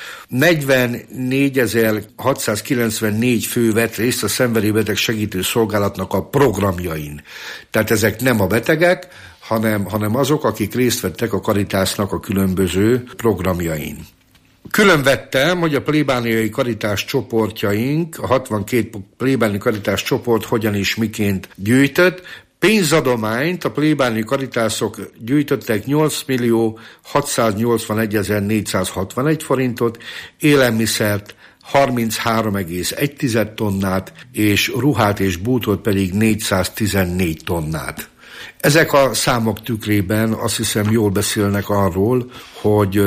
negyvennégyezer-hatszázkilencvennégy fő vett részt a szenvedélybeteg segítő szolgálatnak a programjain. Tehát ezek nem a betegek, hanem, hanem azok, akik részt vettek a Caritasnak a különböző programjain. Külön vettem, hogy a plébániai Caritas csoportjaink, a hatvankét plébániai Caritas csoport hogyan és miként gyűjtött. Pénzadományt a plébániai Caritasok gyűjtöttek nyolc millió hatszáznyolcvanegyezer-négyszázhatvanegy forintot, élelmiszert harminchárom egész egy tonnát, és ruhát és bútot pedig négyszáztizennégy tonnát. Ezek a számok tükrében azt hiszem jól beszélnek arról, hogy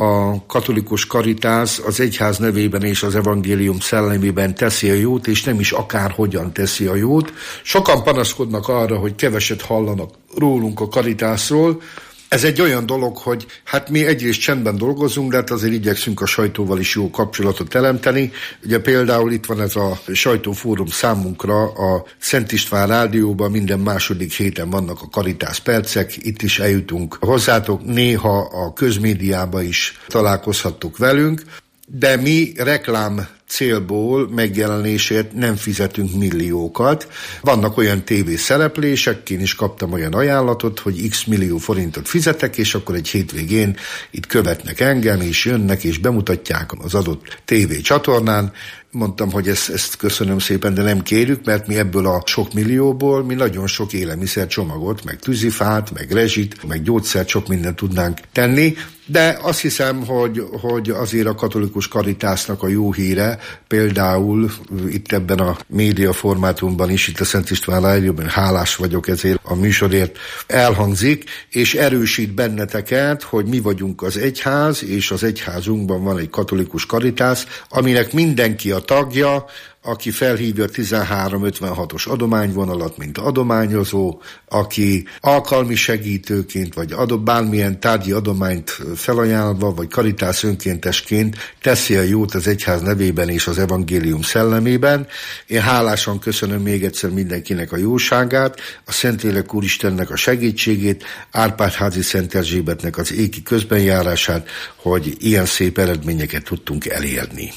a katolikus Caritas az egyház nevében és az evangélium szellemében teszi a jót, és nem is akárhogyan teszi a jót. Sokan panaszkodnak arra, hogy keveset hallanak rólunk a Caritasról. Ez egy olyan dolog, hogy hát mi egyrészt csendben dolgozunk, de hát azért igyekszünk a sajtóval is jó kapcsolatot teremteni. Ugye például itt van ez a sajtófórum számunkra a Szent István Rádióban, minden második héten vannak a Caritas percek, itt is eljutunk hozzátok, néha a közmédiában is találkozhattok velünk, de mi reklám célból megjelenésért nem fizetünk milliókat. Vannak olyan tévészereplések, én is kaptam olyan ajánlatot, hogy x millió forintot fizetek, és akkor egy hétvégén itt követnek engem, és jönnek, és bemutatják az adott tévécsatornán. Mondtam, hogy ezt, ezt köszönöm szépen, de nem kérjük, mert mi ebből a sok millióból mi nagyon sok élelmiszercsomagot, meg tűzifát, meg rezsit, meg gyógyszert, sok mindent tudnánk tenni, de azt hiszem, hogy, hogy azért a katolikus Caritasnak a jó híre, például itt ebben a média formátumban is, itt a Szent István Rádióban, hálás vagyok ezért a műsorért, elhangzik, és erősít benneteket, hogy mi vagyunk az egyház, és az egyházunkban van egy katolikus Caritas, aminek mindenki a tagja, aki felhívja a tizenhárom ötvenhatos adományvonalat, mint adományozó, aki alkalmi segítőként, vagy adott bármilyen tárgyi adományt felajánlva, vagy Caritas önkéntesként teszi a jót az egyház nevében és az evangélium szellemében. Én hálásan köszönöm még egyszer mindenkinek a jóságát, a Szentlélek Úristennek a segítségét, Árpád-házi Szent Erzsébetnek az éki közbenjárását, hogy ilyen szép eredményeket tudtunk elérni.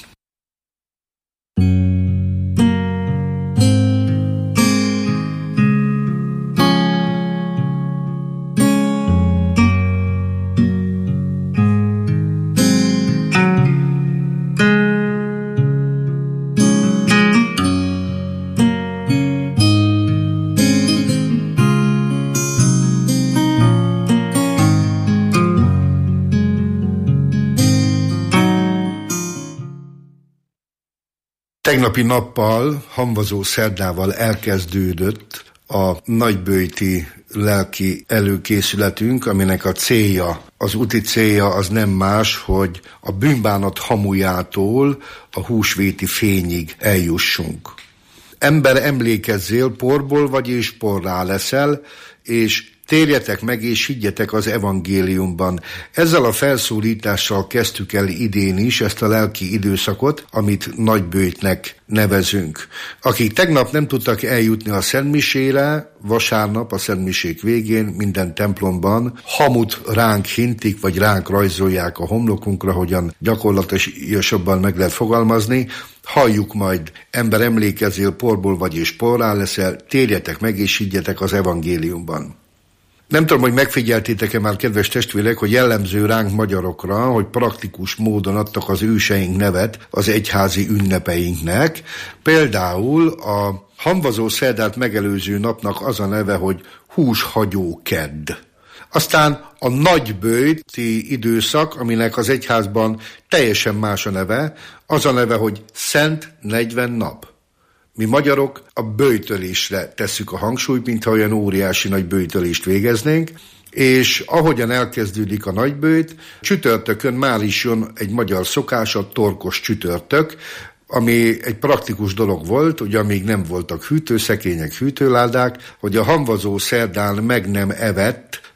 Tegnapi nappal, hamvazó szerdával elkezdődött a nagyböjti lelki előkészületünk, aminek a célja, az úti célja az nem más, hogy a bűnbánat hamujától a húsvéti fényig eljussunk. Ember, emlékezzél, porból vagy és porrá leszel, és térjetek meg és higgyetek az evangéliumban. Ezzel a felszólítással kezdtük el idén is ezt a lelki időszakot, amit nagyböjtnek nevezünk. Akik tegnap nem tudtak eljutni a szentmisére, vasárnap a szentmisék végén minden templomban hamut ránk hintik, vagy ránk rajzolják a homlokunkra, hogyan gyakorlatosabban meg lehet fogalmazni. Halljuk majd, ember, emlékezzél, porból vagy és porrá leszel, térjetek meg és higgyetek az evangéliumban. Nem tudom, hogy megfigyeltétek-e már, kedves testvérek, hogy jellemző ránk magyarokra, hogy praktikus módon adtak az őseink nevet az egyházi ünnepeinknek. Például a hamvazó szerdát megelőző napnak az a neve, hogy húshagyó kedd. Aztán a nagyböjti időszak, aminek az egyházban teljesen más a neve, az a neve, hogy Szent negyven nap. Mi magyarok a böjtölésre tesszük a hangsúlyt, mintha olyan óriási nagy böjtölést végeznénk, és ahogyan elkezdődik a nagyböjt, csütörtökön már is jön egy magyar szokás, a torkos csütörtök, ami egy praktikus dolog volt, ugye amíg nem voltak hűtőszekények, hűtőládák, hogy a hamvazó szerdán meg nem evett,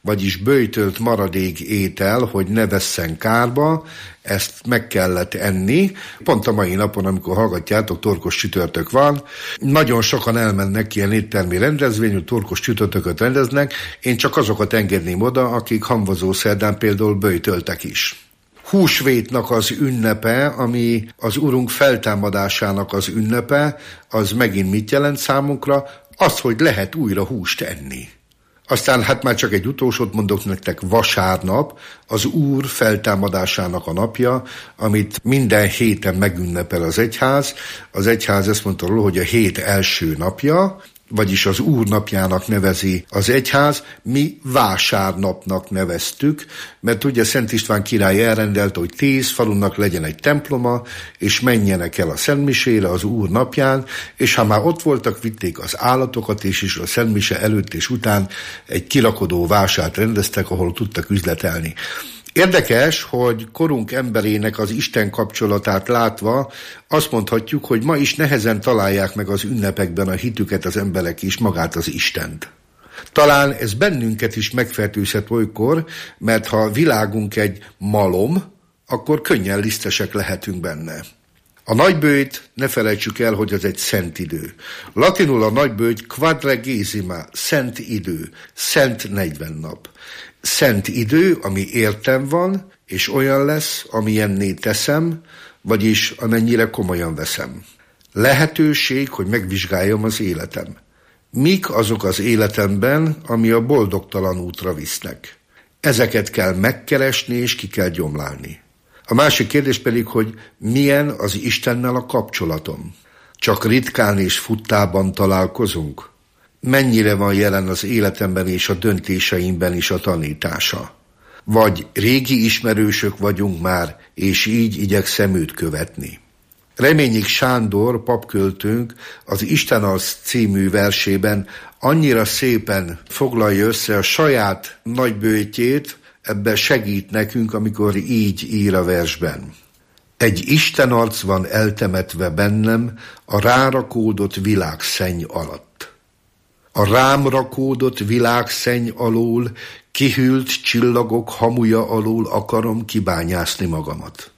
vagyis böjtölt maradék étel, hogy ne vesszen kárba, ezt meg kellett enni. Pont a mai napon, amikor hallgatjátok, torkos csütörtök van, nagyon sokan elmennek ilyen éttermi rendezvényű, torkos csütörtököt rendeznek, én csak azokat engedném oda, akik hamvazó szerdán például böjtöltek is. Húsvétnak az ünnepe, ami az Urunk feltámadásának az ünnepe, az megint mit jelent számunkra? Az, hogy lehet újra húst enni. Aztán hát már csak egy utolsót mondok nektek, vasárnap, az Úr feltámadásának a napja, amit minden héten megünnepel az egyház. Az egyház ezt mondta róla, hogy a hét első napja, vagyis az Úr napjának nevezi az egyház, mi vásárnapnak neveztük, mert ugye Szent István király elrendelte, hogy tíz falunak legyen egy temploma, és menjenek el a szentmisére az Úr napján, és ha már ott voltak, vitték az állatokat, és is a szentmise előtt és után egy kirakodó vásárt rendeztek, ahol tudtak üzletelni. Érdekes, hogy korunk emberének az Isten kapcsolatát látva azt mondhatjuk, hogy ma is nehezen találják meg az ünnepekben a hitüket az emberek is, magát az Istent. Talán ez bennünket is megfertőzhet olykor, mert ha a világunk egy malom, akkor könnyen lisztesek lehetünk benne. A nagyböjt, ne felejtsük el, hogy ez egy szent idő. Latinul a nagyböjt quadragesima, szent idő, szent negyven nap. Szent idő, ami értem van, és olyan lesz, amilyenné teszem, vagyis amennyire komolyan veszem. Lehetőség, hogy megvizsgáljam az életem. Mik azok az életemben, ami a boldogtalan útra visznek? Ezeket kell megkeresni, és ki kell gyomlálni. A másik kérdés pedig, hogy milyen az Istennel a kapcsolatom? Csak ritkán és futtában találkozunk? Mennyire van jelen az életemben és a döntéseimben is a tanítása? Vagy régi ismerősök vagyunk már, és így igyekszem őt követni? Reményik Sándor papköltőnk az Istenarc című versében annyira szépen foglalja össze a saját nagyböjtjét, ebben segít nekünk, amikor így ír a versben. Egy Istenarc van eltemetve bennem a rárakódott világszenny alatt. A rám rakódott világszenny alól, kihűlt csillagok hamuja alól akarom kibányászni magamat.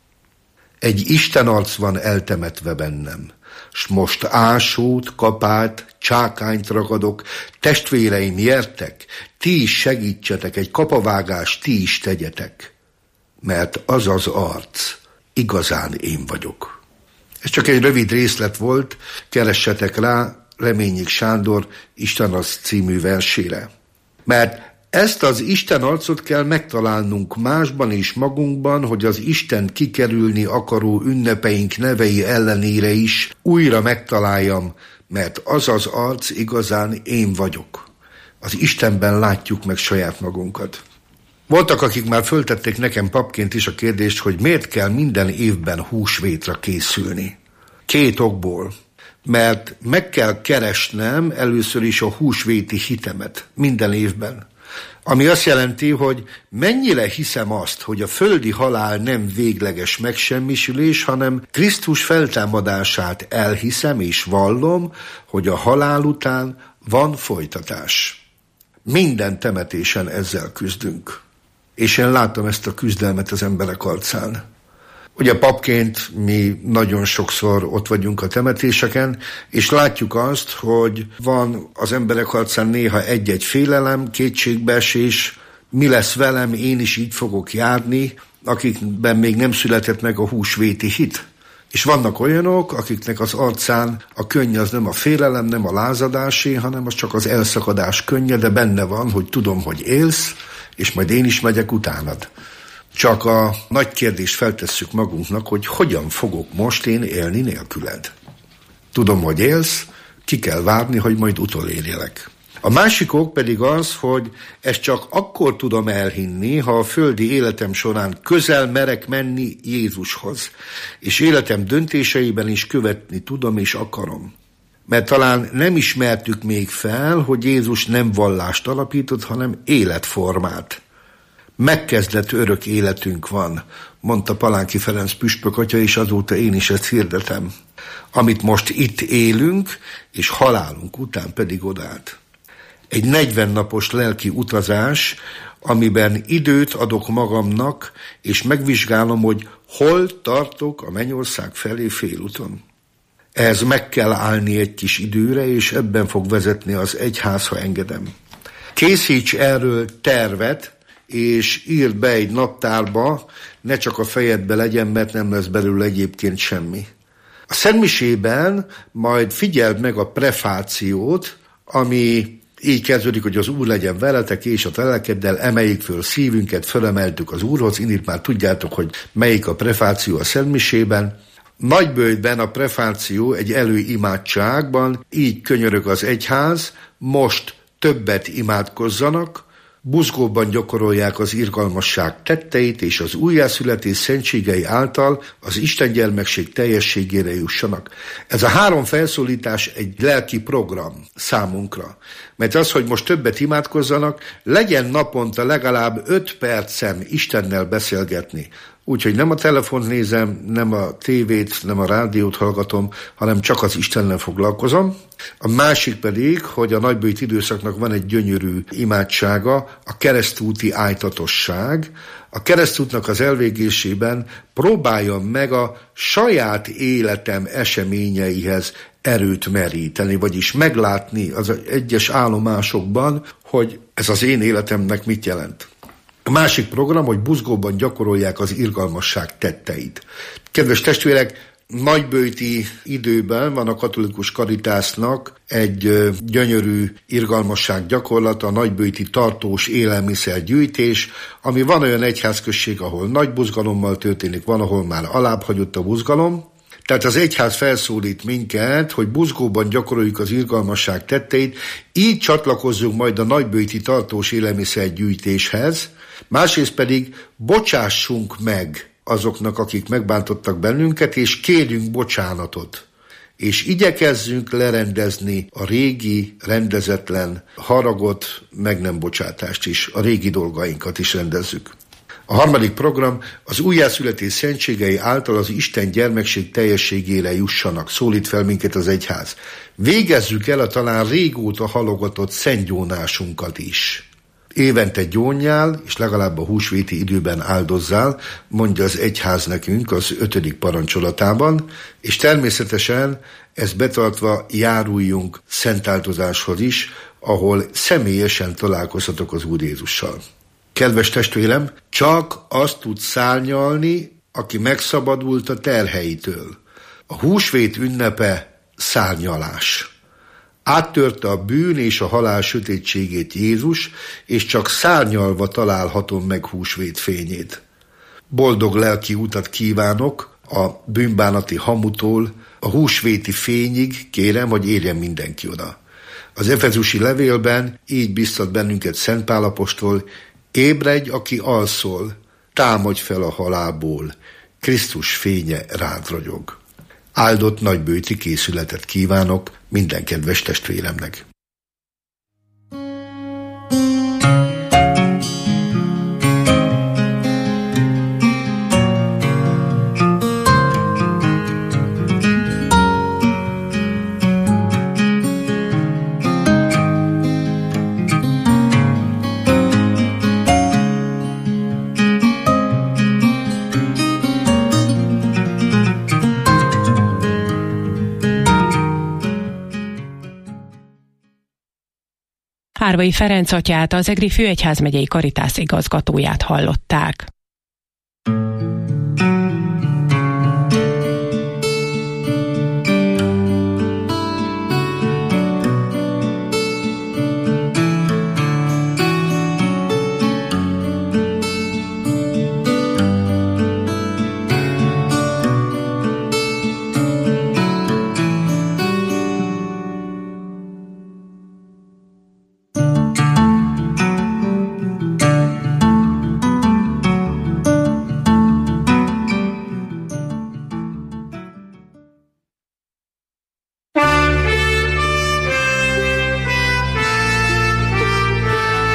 Egy Istenarc van eltemetve bennem, s most ásót, kapát, csákányt ragadok, testvéreim, jertek, ti is segítsetek, egy kapavágást ti is tegyetek, mert az az arc, igazán én vagyok. Ez csak egy rövid részlet volt, keressetek rá Reményik Sándor Istenarc című versére. Mert ezt az Isten arcot kell megtalálnunk másban és magunkban, hogy az Istent kikerülni akaró ünnepeink nevei ellenére is újra megtaláljam, mert az az arc igazán én vagyok. Az Istenben látjuk meg saját magunkat. Voltak, akik már föltették nekem papként is a kérdést, hogy miért kell minden évben húsvétra készülni. Két okból. Mert meg kell keresnem először is a húsvéti hitemet minden évben. Ami azt jelenti, hogy mennyire hiszem azt, hogy a földi halál nem végleges megsemmisülés, hanem Krisztus feltámadását elhiszem és vallom, hogy a halál után van folytatás. Minden temetésen ezzel küzdünk. És én látom ezt a küzdelmet az emberek arcán. Ugye papként mi nagyon sokszor ott vagyunk a temetéseken, és látjuk azt, hogy van az emberek arcán néha egy-egy félelem, kétségbeesés, mi lesz velem, én is így fogok járni, akikben még nem született meg a húsvéti hit. És vannak olyanok, akiknek az arcán a könny az nem a félelem, nem a lázadásé, hanem az csak az elszakadás könnye, de benne van, hogy tudom, hogy élsz, és majd én is megyek utánad. Csak a nagy kérdést feltesszük magunknak, hogy hogyan fogok most én élni nélküled. Tudom, hogy élsz, ki kell várni, hogy majd utolérjelek. A másik ok pedig az, hogy ezt csak akkor tudom elhinni, ha a földi életem során közel merek menni Jézushoz, és életem döntéseiben is követni tudom és akarom. Mert talán nem ismertük még fel, hogy Jézus nem vallást alapított, hanem életformát. Megkezdett örök életünk van, mondta Palánki Ferenc püspök atya, és azóta én is ezt hirdetem. Amit most itt élünk, és halálunk után pedig odát. Egy negyven napos lelki utazás, amiben időt adok magamnak, és megvizsgálom, hogy hol tartok a mennyország felé félúton. Ehhez meg kell állni egy kis időre, és ebben fog vezetni az egyház, ha engedem. Készíts erről tervet, és írd be egy naptárba, ne csak a fejedbe legyen, mert nem lesz belőle egyébként semmi. A szentmisében majd figyeld meg a prefációt, ami így kezdődik, hogy az Úr legyen veletek, és a te lelkeddel emeljük föl szívünket, fölemeltük az Úrhoz. Innit már tudjátok, hogy melyik a prefáció a szentmisében. Nagyböjtben a prefáció egy előimádságban, így könyörög az egyház, most többet imádkozzanak, buzgóban gyakorolják az irgalmasság tetteit, és az újjászületés szentségei által az Isten gyermekség teljességére jussanak. Ez a három felszólítás egy lelki program számunkra. Mert az, hogy most többet imádkozzanak, legyen naponta legalább öt percem Istennel beszélgetni. Úgyhogy nem a telefont nézem, nem a tévét, nem a rádiót hallgatom, hanem csak az Istennel foglalkozom. A másik pedig, hogy a nagyböjt időszaknak van egy gyönyörű imádsága, a keresztúti ájtatosság. A keresztútnak az elvégésében próbáljam meg a saját életem eseményeihez erőt meríteni, vagyis meglátni az egyes állomásokban, hogy ez az én életemnek mit jelent. A másik program, hogy buzgóban gyakorolják az irgalmasság tetteit. Kedves testvérek, nagyböjti időben van a katolikus Caritasnak egy gyönyörű irgalmasság gyakorlata, a nagyböjti tartós élelmiszergyűjtés, ami van olyan egyházközség, ahol nagy buzgalommal történik, van, ahol már alább hagyott a buzgalom. Tehát az egyház felszólít minket, hogy buzgóban gyakoroljuk az irgalmasság tetteit, így csatlakozzunk majd a nagyböjti tartós élelmiszergyűjtéshez, másrészt pedig bocsássunk meg azoknak, akik megbántottak bennünket, és kérjünk bocsánatot. És igyekezzünk lerendezni a régi, rendezetlen haragot, meg nem bocsátást is, a régi dolgainkat is rendezzük. A harmadik program az újjászületés szentségei által az Isten gyermekség teljességére jussanak, szólít fel minket az egyház. Végezzük el a talán régóta halogatott szentgyónásunkat is. Évente gyónjál, és legalább a húsvéti időben áldozzál, mondja az egyház nekünk az ötödik parancsolatában, és természetesen ezt betartva járuljunk szentáldozáshoz is, ahol személyesen találkozhatok az Úr Jézussal. Kedves testvérem, csak azt tud szárnyalni, aki megszabadult a terheitől. A húsvét ünnepe szárnyalás. Áttörte a bűn és a halál sötétségét Jézus, és csak szárnyalva találhatom meg húsvét fényét. Boldog lelki utat kívánok a bűnbánati hamutól a húsvéti fényig, kérem, hogy érjen mindenki oda. Az efezusi levélben így biztat bennünket Szent Pál apostol: ébredj, aki alszol, támadj fel a halálból, Krisztus fénye rád ragyog. Áldott nagyböjti készületet kívánok minden kedves testvéremnek. Árvai Ferenc atyát, az Egri Főegyházmegyei Caritas igazgatóját hallották.